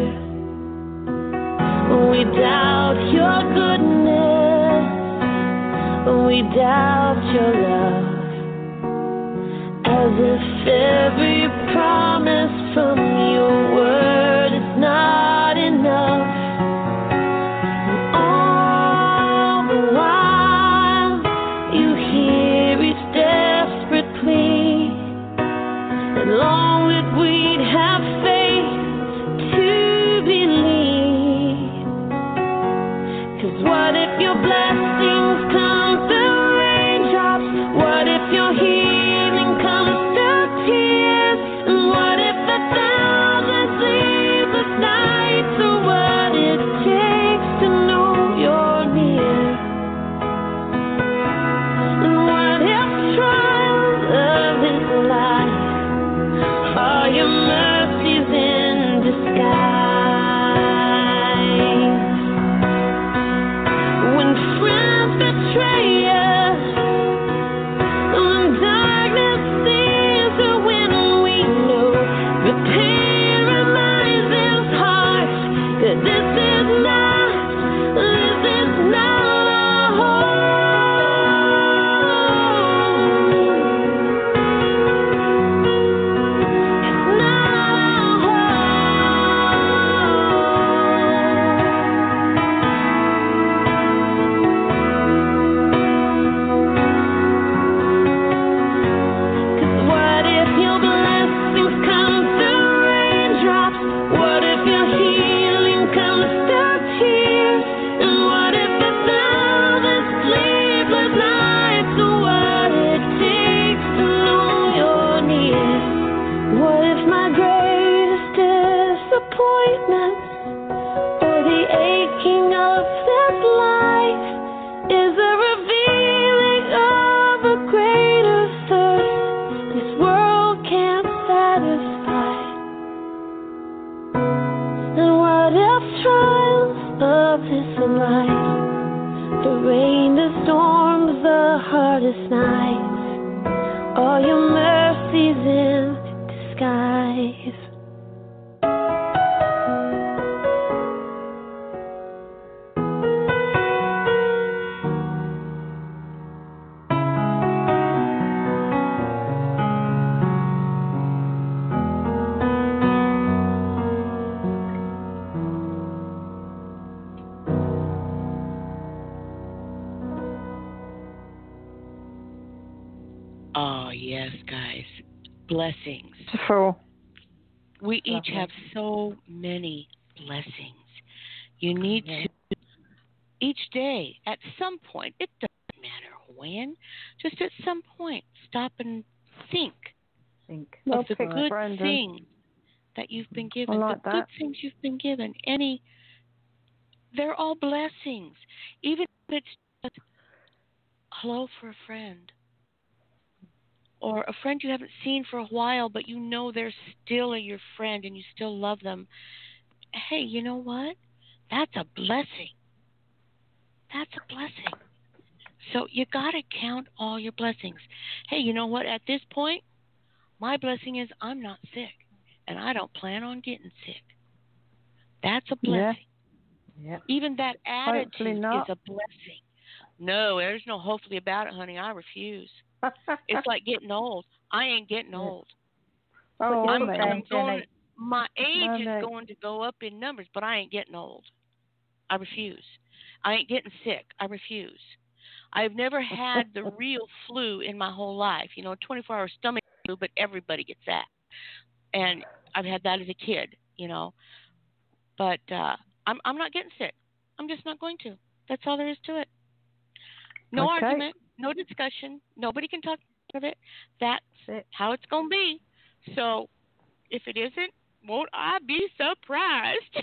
We doubt your goodness, we doubt your love, as if every promise from your word is not enough. And all the while, you hear each desperate plea, and long that we'd have faith to believe. 'Cause what if your blessings come through raindrops? What if your healing comes through tears? And what if a thousand sleepless nights are what it takes to know you're near? And what if trials of this life are your mercies in disguise? When friends betray us, when darkness seems to win, we know the pain reminds us heart that this is not, this is not our home. It's not what if your blessings come through raindrops? What if your healing comes through tears? And what if a thousand sleepless nights are what it takes to know you're near? What if my greatest disappointment, or the aching of this life, is a revealing of a greater thirst this world can't satisfy? And what if trials of this life, the rain, the storms, the hardest nights, are your mercies in disguise? Oh, yes, guys. Blessings. Full. We each Lovely. have so many blessings. You need Yeah. to, each day, at some point, it doesn't matter when, just at some point, stop and think Think. Well of the picked, good Brandon. things that you've been given, like the good that. things you've been given. Any, they're all blessings. Even if it's just hello for a friend, or a friend you haven't seen for a while, but you know they're still your friend and you still love them. Hey, you know what? That's a blessing. That's a blessing. So you got to count all your blessings. Hey, you know what? At this point, my blessing is I'm not sick, and I don't plan on getting sick. That's a blessing. Yeah. Yeah. Even that Hopefully attitude not. is a blessing. No, there's no hopefully about it, honey. I refuse. It's like getting old. I ain't getting Yeah. old. oh, I'm, man. I'm going. Jenny. My age No, is no. going to go up in numbers, but I ain't getting old. I refuse. I ain't getting sick. I refuse. I've never had the real flu in my whole life. You know, twenty-four hour stomach flu, but everybody gets that. And I've had that as a kid. You know, but uh, I'm I'm not getting sick. I'm just not going to. That's all there is to it. No Okay. argument. No discussion. Nobody can talk of it. That's That's it. how it's going to be. So if it isn't, won't I be surprised?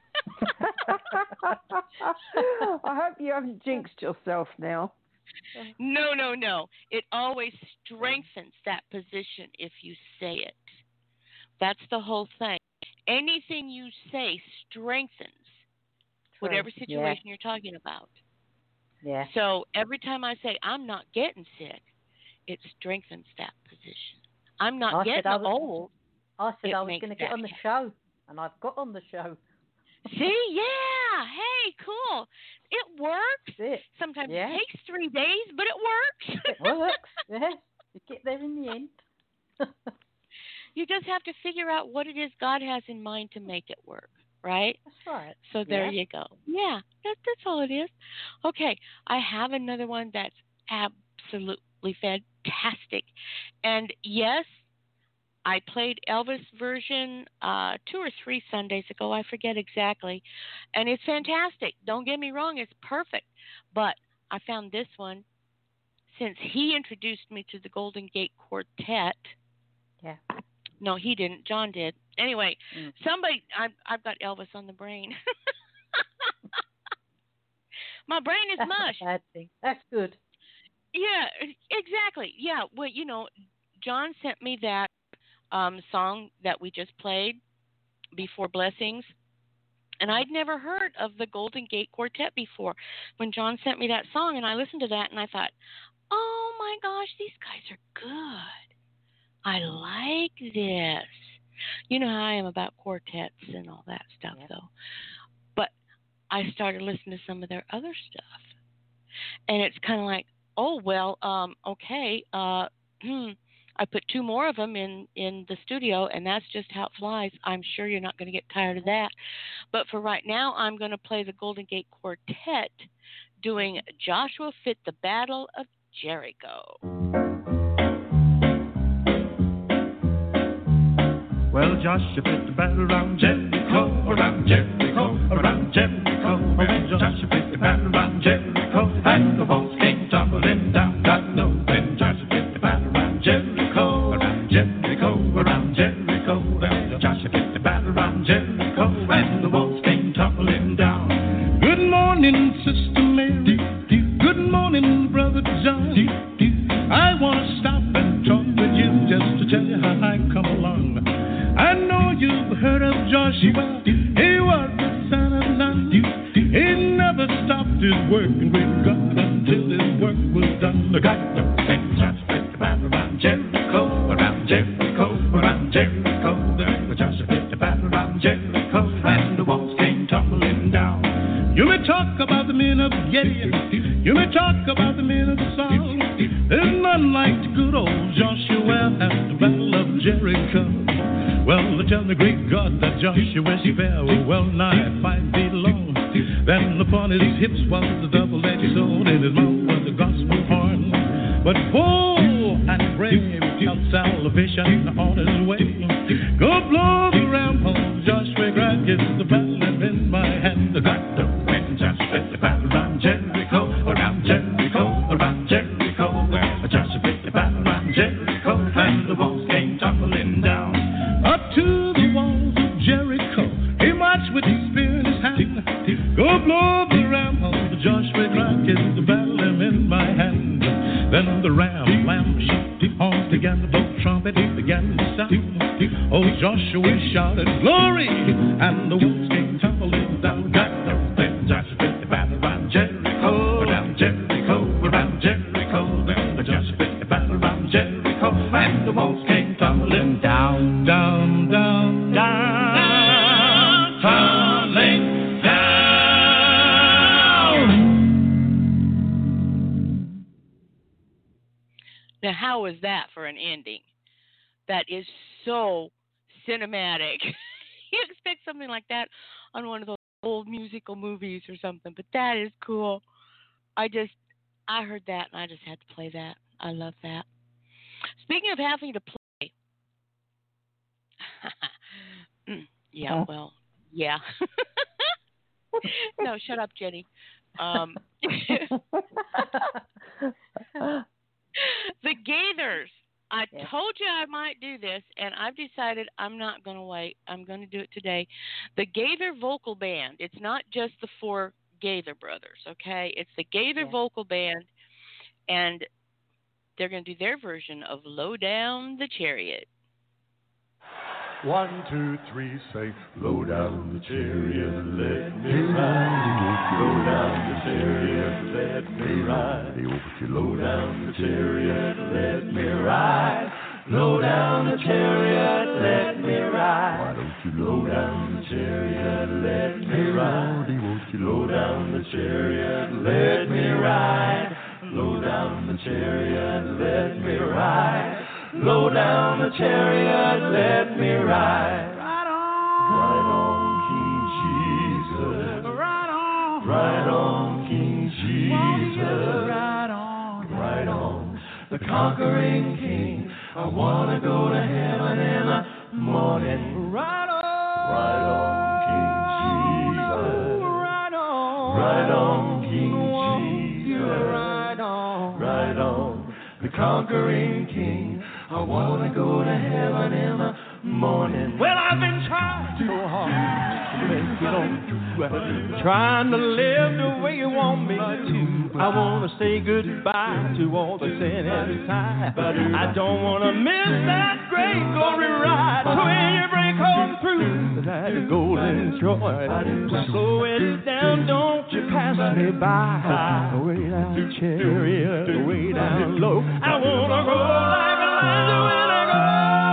I hope you haven't jinxed yourself now. No, no, no. It always strengthens that position if you say it. That's the whole thing. Anything you say strengthens True. whatever situation you're talking about. Yeah. So every time I say I'm not getting sick, it strengthens that position. I'm not I said getting I was- old. I said It I was makes going to get that on the happen. show, and I've got on the show. See, yeah. Hey, cool. It works. That's it. Sometimes Yeah. it takes three days, but it works. It works. Yeah. You get there in the end. You just have to figure out what it is God has in mind to make it work, right? That's right. So there Yeah. you go. Yeah, that, that's all it is. Okay, I have another one that's absolutely fantastic. And yes, I played Elvis version uh, two or three Sundays ago. I forget exactly. And it's fantastic. Don't get me wrong. It's perfect. But I found this one, since he introduced me to the Golden Gate Quartet. Yeah. No, he didn't. John did. Anyway, Mm. somebody, I've, I've got Elvis on the brain. My brain is That's not mush. a bad thing. That's good. Yeah, exactly. Yeah, well, you know, John sent me that um, song that we just played, Before Blessings, and I'd never heard of the Golden Gate Quartet before. When John sent me that song, and I listened to that, and I thought, oh my gosh, these guys are good. I like this. You know how I am about quartets and all that stuff, Yep. though. But I started listening to some of their other stuff, and it's kind of like, oh, well, um, okay, uh, I put two more of them in, in the studio, and that's just how it flies. I'm sure you're not going to get tired of that. But for right now, I'm going to play the Golden Gate Quartet doing Joshua Fit the Battle of Jericho. Well, Joshua fit the battle around Jericho, around Jericho, around Jericho. Well, Joshua fit the battle around Jericho, and the walls came tumbling down. God knows when Joshua fit the battle around Jericho, around Jericho, around Jericho. Well, Joshua fit the battle around Jericho, and the walls came tumbling down. Good morning, Sister Mary. Good morning, Brother John. I want to stop and talk with you just to tell you how I come along. I know you've heard of Joshua. He was the son of Nun. He never stopped his working with God until his work was done. God knows when Joshua fit the battle around Jericho, around Jericho, around Jericho. There Joshua fit the battle around Jericho, and the walls came tumbling down. You may talk about the men of Gideon. You may talk about the men of Saul. There's none like the good old Joshua at the battle of Jericho. Well, tell the great God that Joshua's fair were well nigh five feet long. Then upon his hips was the double-edged sword, in his mouth was the gospel horn. But woe and bring health salvation on his way. Go blow the ramble, Joshua Grant gets the battle in my hand. Got the wind, Joshua the battle around Jericho, around Jericho, around Jericho. Joshua the battle around Jericho, and the walls came tumbling down. Up to the walls of Jericho, he marched with his spear in his hand. Go blow the ramble, Joshua Grant gets the battle in my hand. Then the ram, lamb, shot, the horns began to blow, trumpet, he began to sound. Oh, Joshua shouted, glory, and the wolves came tumbling down. Got the wind, Joshua, the battle around Jericho, around Jericho, around Jericho. Then the Joshua, the battle around Jericho, and the wolves came tumbling down, down, down, down, tumbling down. Now, how is that for an ending? That is so cinematic. You expect something like that on one of those old musical movies or something, but that is cool. I just, I heard that and I just had to play that. I love that. Speaking of having to play, yeah, well, yeah. No, shut up, Jenny. Um, the Gaithers. I Yeah. told you I might do this, and I've decided I'm not going to wait. I'm going to do it today. The Gaither Vocal Band. It's not just the four Gaither brothers, okay? It's the Gaither Yeah. Vocal Band, and they're going to do their version of Low Down the Chariot. One, two, three, say, low down the chariot, let me ride. Low down the chariot, let me ride. Low down the chariot, let me ride. Low down the chariot, let me ride. Why don't you low down the chariot, let me ride. Low down the chariot, let me ride. Low down the chariot, let me ride. Low down the chariot, let me ride. Ride on, ride on, King Jesus. Ride on, ride on, King Jesus. Ride on, ride on, the conquering King. I wanna go to heaven in the morning. Ride on, ride on, King Jesus. Ride on, ride on, King Jesus. Ride on, ride on, the conquering King. I wanna go to heaven in the morning. Well, I've been trying so hard to make it on through, trying to live the way you want me to. I wanna say goodbye to all the sin and time. I don't wanna miss that great glory ride. When you break home through that golden joy, slow it down, don't you pass me by. Way down the chariot, way down low. I wanna go like a lion when I go.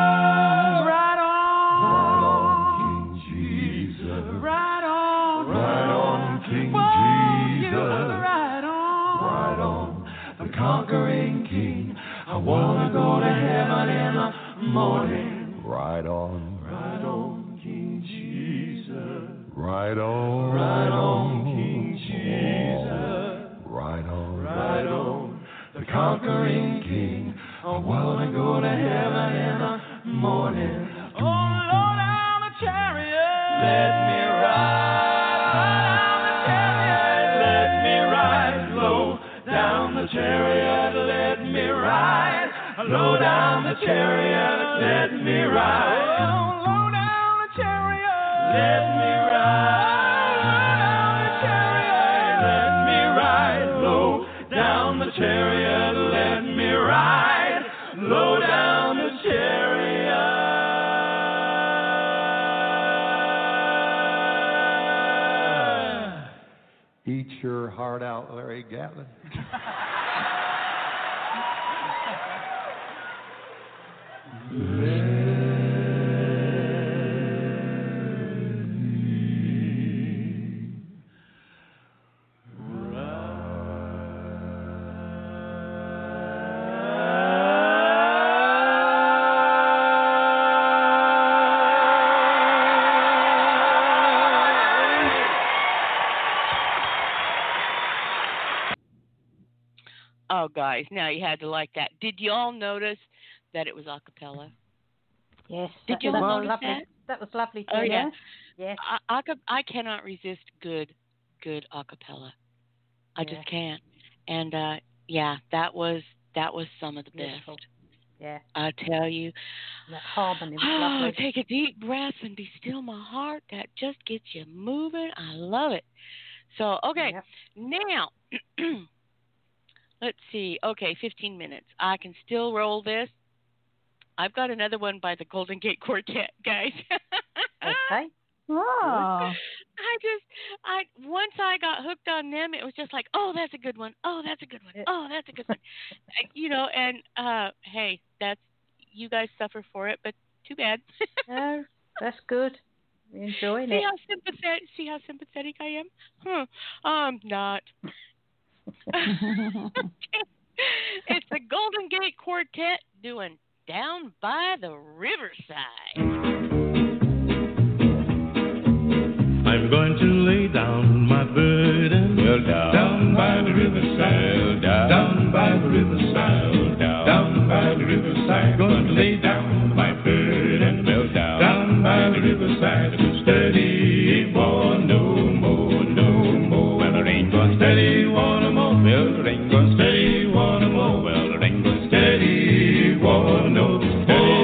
Ride on, ride on, King Jesus. Ride on, ride on, King Jesus. Ride on, ride on, the conquering King. I wanna go to heaven in the morning. Ride on, ride on, King Jesus. Ride on, ride on, King Jesus. Ride on, ride on, the conquering King. I wanna go to heaven in the morning. Oh, Lord, down the chariot, let me ride. Down the chariot, let me ride. Low down the chariot, let me ride. Low down the chariot, let me ride. Oh, low down the chariot, let me ride. Down the chariot, let me ride. Low down the chariot, let me ride. Low down the chariot. Eat your heart out, Larry Gatlin. Oh, guys, now you had to like that. Did y'all notice that it was a cappella. Yes. Did that, you that all was notice lovely. that? That was lovely. Oh too. yeah. Yes. I, I, could- I cannot resist good, good a cappella. I Yeah. just can't. And uh, yeah, that was that was some of the Beautiful. best. Yeah. I tell you. That harmony was Oh, lovely. take a deep breath and be still, my heart. That just gets you moving. I love it. So okay, Yep. now let's see. Okay, fifteen minutes. I can still roll this. I've got another one by the Golden Gate Quartet, guys. Okay. Ah. I just, I once I got hooked on them, it was just like, oh, that's a good one. Oh, that's a good one. Oh, that's a good one. Uh, you know, and uh, hey, that's you guys suffer for it, but too bad. No, that's good. We're enjoying see it. how sympathetic? See how sympathetic I am? Huh? I'm not. It's the Golden Gate Quartet doing "Down by the Riverside." I'm going to lay down my burden well, down, down by the riverside, down, down by the riverside, down, down by the riverside. Going to lay down my burden well, down, down by the riverside. Steady, one no more, no more. Well, there ain't going steady, one more. Well, there ain't going steady, one more. Well, there ain't going steady, one no more.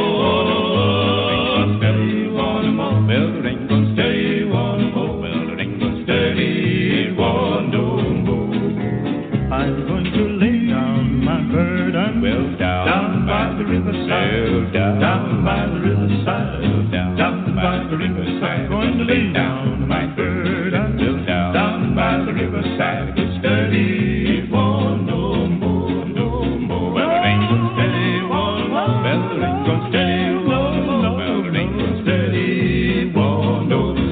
Steady, one more. Well, there ain't going steady, one more. Well, there ain't going steady, one no more. I'm going to lay down my burden well, down, down by the riverside, well, down, down by the riverside, down, down by the riverside. Going to lay down my burden well, down, down by the riverside. It's steady, one no more, no more. Well, there ain't going steady, one more. Well, there ain't going steady, one more. Well, there ain't going steady, one no more.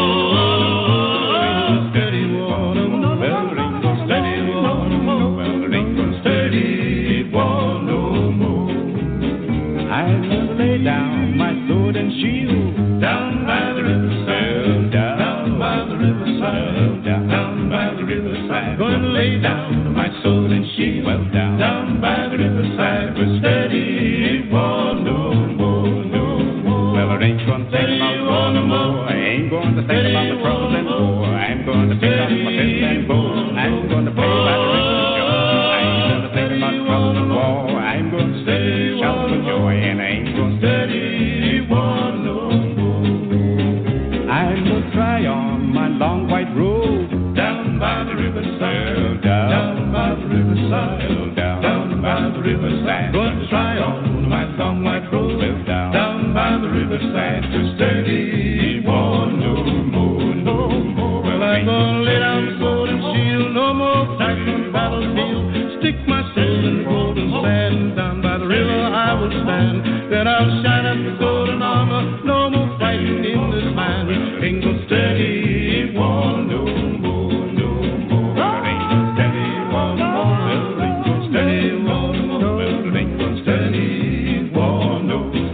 Steady, one no more. Well, there ain't going steady, one no more. Well, there ain't going steady, one no more. I'm gonna lay down my sword and shield down by the riverside, down, down by the riverside, down, down by the riverside. Gonna lay down my sword and shield well, down, down by the riverside. But steady, one no more, no more. Well, I ain't gonna think about war no more. I ain't gonna think about the troubles and war. I'm gonna pick up my fist and bow. I'm gonna play by the river's shore. I ain't gonna think about troubles and war. I'm gonna steady, shout for joy, and I ain't gonna steady one no more. I'm gonna try on my long white robe down by the riverside, down, down by the riverside, down, down by the riverside. Gonna try on my long white robe down, down by the riverside to steady one no more, no more. Well, I'm gonna lay down the sword and shield, no more fight on the battlefield. Stick my sword in the golden sand, down by the river I will stand. Then I'll shine up the golden armor, no more fighting in this land. Ain't gonna steady one no more, no more. Well, ain't gonna steady one more. Well, ain't gonna steady one more. Well, ain't gonna steady one no more.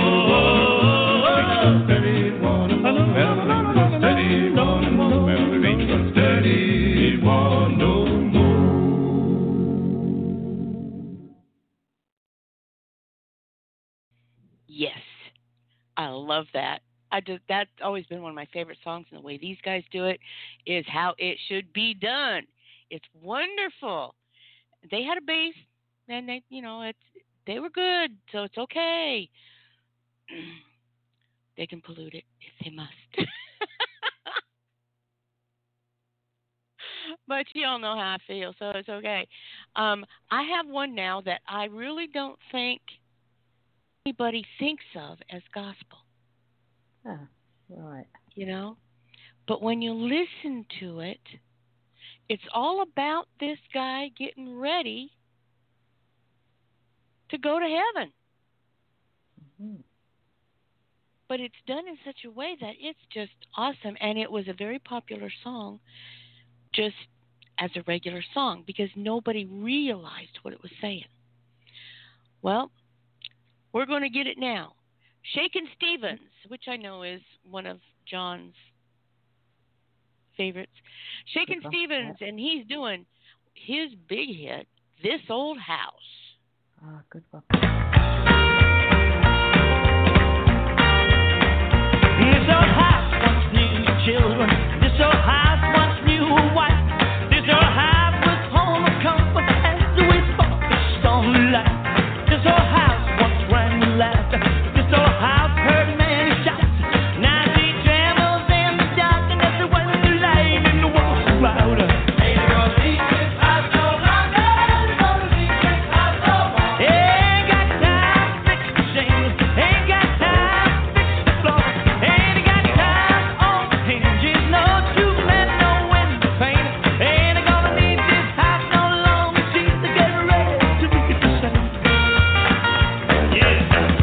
Steady one more. Well, ain't gonna steady one more. Well, ain't gonna steady one no more. Yes, I love that. I just that's always been one of my favorite songs, and the way these guys do it is how it should be done. It's wonderful. They had a bass, and they, you know, it's they were good, so it's okay. They can pollute it if they must. But you all know how I feel, so it's okay. Um, I have one now that I really don't think anybody thinks of as gospel. Oh, right. You know? But when you listen to it, it's all about this guy getting ready to go to heaven. Mm-hmm. But it's done in such a way that it's just awesome. And it was a very popular song just as a regular song because nobody realized what it was saying. Well, we're going to get it now. Shakin' Stevens, which I know is one of John's favorites. Shakin' Stevens, and he's doing his big hit, This Old House. Ah, oh, good one. children. This old house once knew a wife. This old house was home of comfort as we focused on life. This old house once rang with laughter. This old house heard many shouts. Now she trembles in the darkness when the light in the walls is louder. Ain't gonna leave this house no longer. Ain't gonna leave this house no more. Ain't got time to fix the shingles. Ain't got time to fix the floor. Ain't got time on the hinges. No tube and no window pane. Ain't gonna leave this house no longer. She's to get ready to make it the same. Yeah.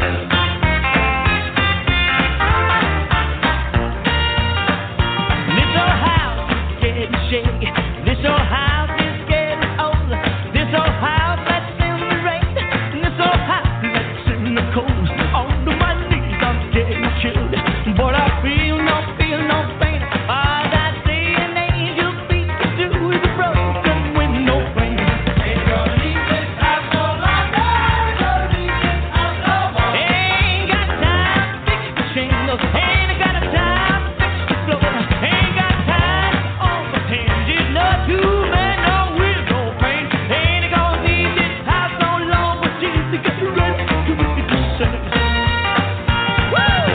This old house is getting shaky. This old house is getting old. This old house that's in the rain. This old house that's in the cold. On my knees I'm getting chilled, but I feel no, feel no pain. All that say an angel feet can do is broken with no pain. Ain't gonna leave this house no longer. Ain't gonna leave this house no more. Ain't got time to fix the shingles. Ain't got time to fix the floor. Ain't got time on the hinges. No tube and no window pane. Ain't gonna leave this house no longer. She's to get ready to make it the same. Woo! I'm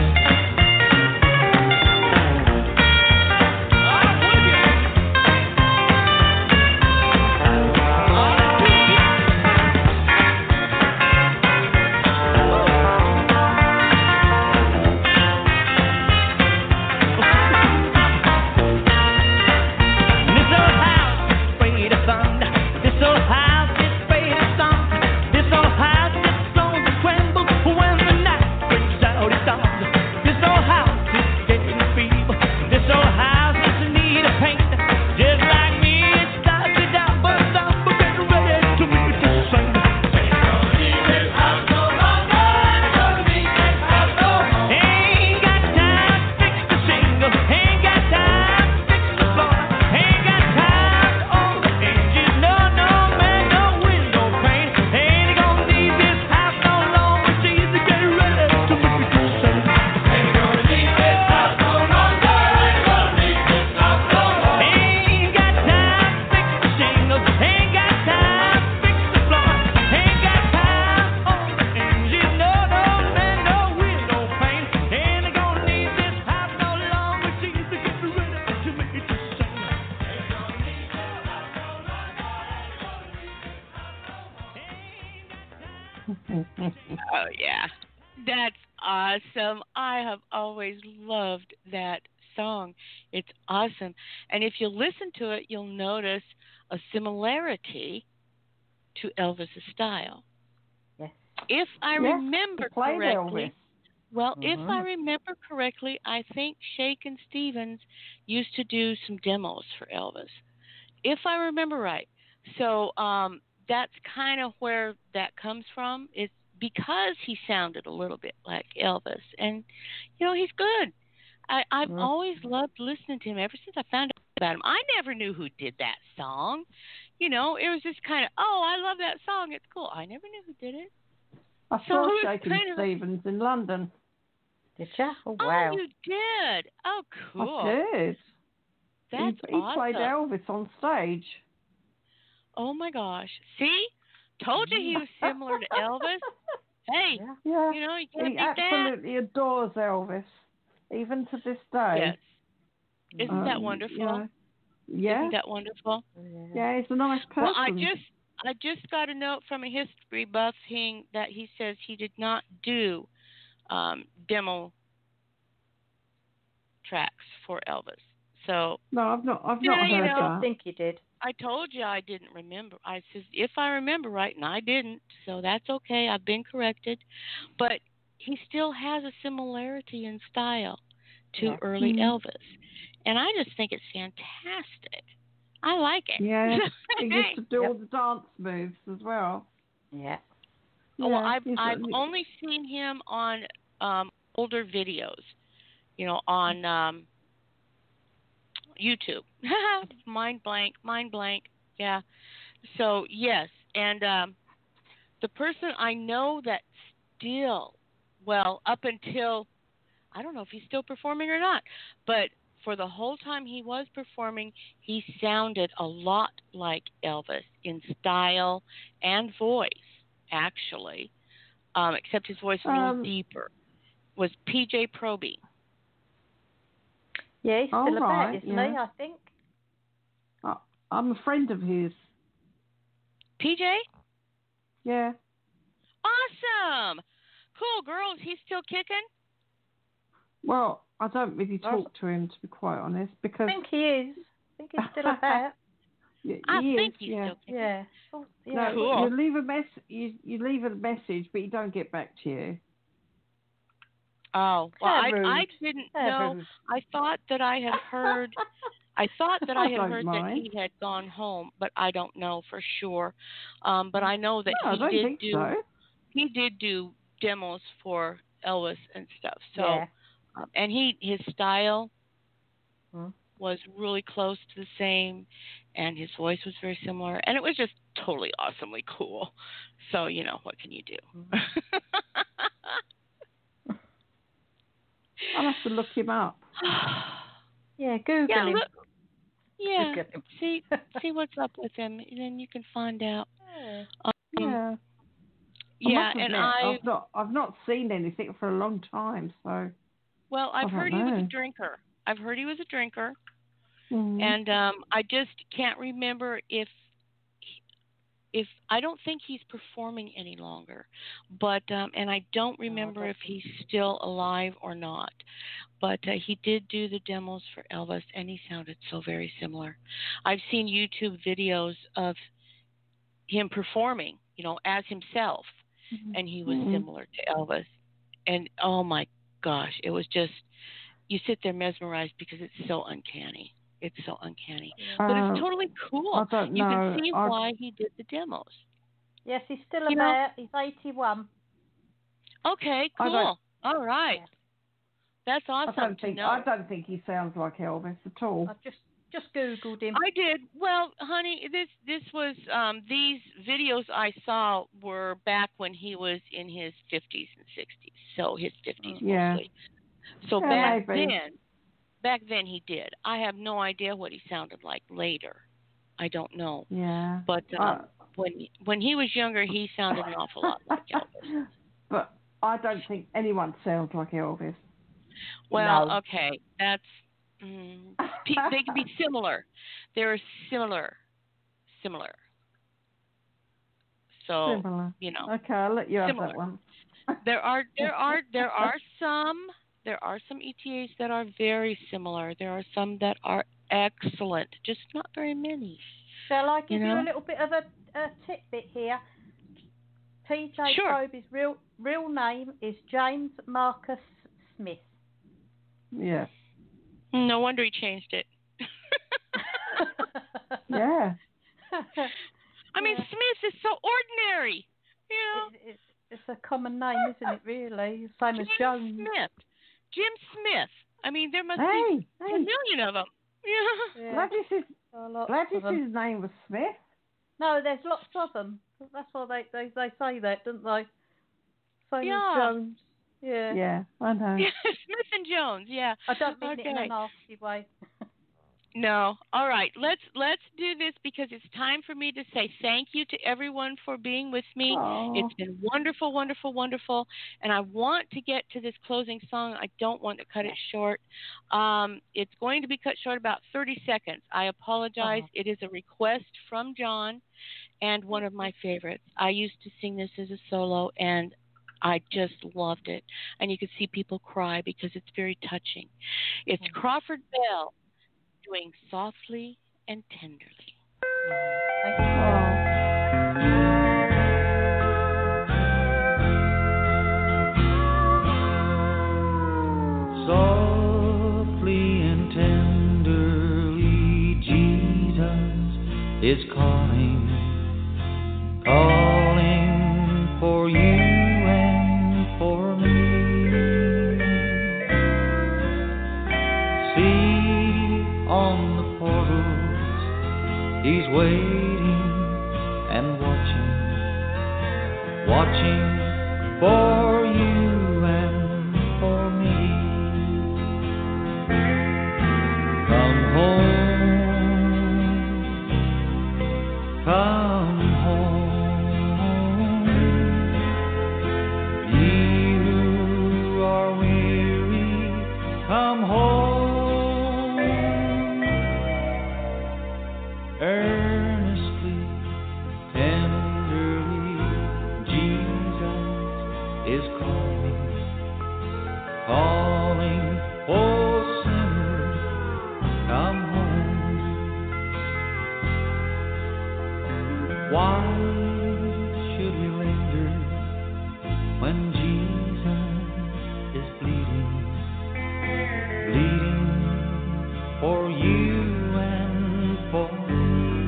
with you. This old house is afraid of thunder. This old house is afraid of sun. This old house is prone to tremble when the night breaks out its arms. This old house is getting feeble. This old house is in need of paint. Just like me, it starts to down, but I'm getting ready to make it the same. Ain't gonna leave this house no longer. Ain't gonna leave this house no more. Ain't got time to fix the shingles. Ain't got time to fix the floor. Ain't got time on the hinges. No, no, man, no window pane. Ain't gonna leave this house no longer. She's to get ready to make it the same. Ain't gonna leave this house no longer. Ain't gonna leave this house no more. Ain't got time to fix the shingles. Ain't got time to fix the floor. Ain't got time on the hinges. No, no, man, no window pane. Ain't gonna leave this house no longer. She's to get ready to make it the same. Ain't gonna leave this house no longer. Oh, yeah. That's awesome. I have always loved that song. It's awesome. And if you listen to it, you'll notice a similarity to Elvis's style. Yes. If I Yes, remember he played correctly, Elvis. well, if I Mhm. remember correctly, I think Shakin' Stevens used to do some demos for Elvis, if I remember right. So um, that's kind of where that comes from. It's because he sounded a little bit like Elvis, and you know he's good. I, I've Mhm. always loved listening to him ever since I found out about him. I never knew who did that song. You know, it was just kind of, oh, I love that song. It's cool. I never knew who did it. I So saw who's Shakin' kind of- Stevens in London. Did you? Oh, wow. Oh, you did. Oh, cool. I did. That's he, he awesome. played Elvis on stage. Oh my gosh. See? Told you he was similar to Elvis. Hey, Yeah. Yeah. you know, you can't He beat that. absolutely adores Elvis, even to this day. Yes. Isn't that Um, wonderful? you know, yeah. Isn't that wonderful? Yeah, he's a nice person. Well, I just I just got a note from a history buff saying that he says he did not do um, demo tracks for Elvis. So No, I've not. I've Yeah, not you heard know. I that. think you did. I told you I didn't remember. I says if I remember right, and I didn't, so that's okay. I've been corrected. But he still has a similarity in style to Yeah. early Mhm. Elvis, and I just think it's fantastic. I like it. Yeah, he used to do Yep. all the dance moves as well. Yeah. Oh, well, Yeah, I've he's- I've only seen him on um, older videos, you know, on um, YouTube. mind blank, mind blank. Yeah. So yes, and um, the person I know that still, well, up until I don't know if he's still performing or not, but for the whole time he was performing, he sounded a lot like Elvis in style and voice, actually, um, except his voice was a little Um, deeper. Was P J Proby. Yeah, he's still All about, right, isn't yeah. he? I think. I, I'm a friend of his. P J? Yeah. Awesome! Cool, girls. He's still kicking? Well, I don't really Well, talk to him, to be quite honest, because I think he is. I think he's still about. y- I he think is, he's yeah. still kicking. Yeah. Oh, yeah. No, Cool. you leave a mess. You you leave a message, but he don't get back to you. Oh, well, How I, rude. I didn't How know. rude. I thought that I had heard. I thought that I I had don't heard mind. that he had gone home, but I don't know for sure. Um, but I know that No, I he don't did think do. so. He did do demos for Elvis and stuff. So, Yeah. um, and he his style Hmm. was really close to the same, and his voice was very similar, and it was just totally awesomely cool. So, you know, what can you do? I'll have to look him up. Yeah, Google yeah, him. look, yeah. Google him. See, see what's up with him, and then you can find out. Yeah. Um, Yeah. I yeah, must and admit, I I've not I've not seen anything for a long time, so well, I've I don't heard he was a know. drinker. I've heard he was a drinker, Mm. and um, I just can't remember if if I don't think he's performing any longer, but um, and I don't remember if he's still alive or not. But uh, he did do the demos for Elvis, and he sounded so very similar. I've seen YouTube videos of him performing, you know, as himself, and he was Mhm. similar to Elvis. And oh my gosh, it was just you sit there mesmerized because it's so uncanny. It's so uncanny, but Uh, it's totally cool. I don't You know. can see I- why he did the demos. Yes, he's still You know- about. He's eighty-one. Okay, I don't- cool. All right, Yeah. that's I awesome don't to think know. I don't think he sounds like Elvis at all. I've just just Googled him. I did. Well, honey, this this was um these videos I saw were back when he was in his fifties and sixties. So his fifties Yeah. mostly. So Yeah, back maybe. then, back then he did. I have no idea what he sounded like later. I don't know. Yeah. But um, Uh, when when he was younger, he sounded an awful lot like Elvis. But I don't think anyone sounds like Elvis. Well, No. okay, that's mm, pe- they can be similar. They're similar, similar. So Similar. you know, Okay, I'll let you have Similar. that one. there are there are there are some there are some E T As that are very similar. There are some that are excellent, just not very many. Shall I give You you, know? a little bit of a, a tidbit here? P J Sure. Proby's real real name is James Marcus Smith. Yeah. No wonder he changed it. Yeah. I mean, Yeah. Smith is so ordinary. You know, It, it, it's a common name, isn't it? Really, same as Jim Jones. Smith. Jim Smith. I mean, there must be Hey, a hey. million of them. Yeah. Yeah, Gladys's, a lot of Gladys's them. name was Smith. No, there's lots of them. That's why they, they, they say that, don't they? Same Yeah. as Jones. Yeah. Yeah, I know. Yeah, Smith and Jones. Yeah. I don't mean it in Okay. a nasty way. No. All right. Let's let's do this because it's time for me to say thank you to everyone for being with me. Aw. It's been wonderful, wonderful, wonderful. And I want to get to this closing song. I don't want to cut it short. Um, it's going to be cut short about thirty seconds. I apologize. Uh-huh. It is a request from John and one of my favorites. I used to sing this as a solo and I just loved it. And you could see people cry because it's very touching. It's Crawford Bell doing Softly and Tenderly. Thank you. Oh. Softly and tenderly, Jesus is calling, calling for you and for me. See on the portals, He's waiting and watching, watching for you and for me. Earnestly, tenderly, Jesus is calling, calling, oh sinners, come home. Why should we linger when Jesus is bleeding, bleeding for you and for me?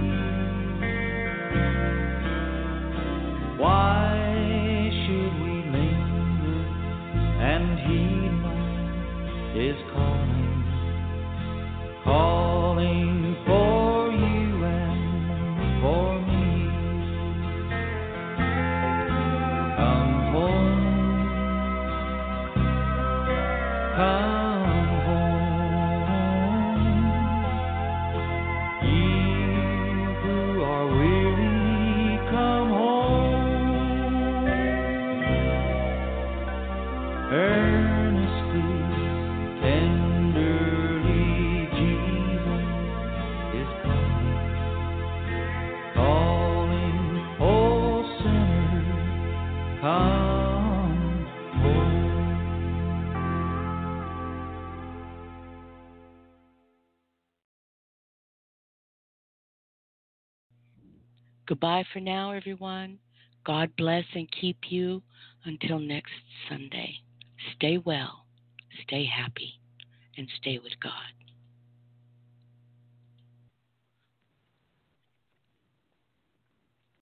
Why should we linger and heed not his calling, calling for you and for me? Come home, come home, ye who are weary, come home. Earnestly, tenderly, Jesus is calling, calling, oh sinners, come home. Goodbye for now, everyone. God bless and keep you until next Sunday. Stay well, stay happy, and stay with God.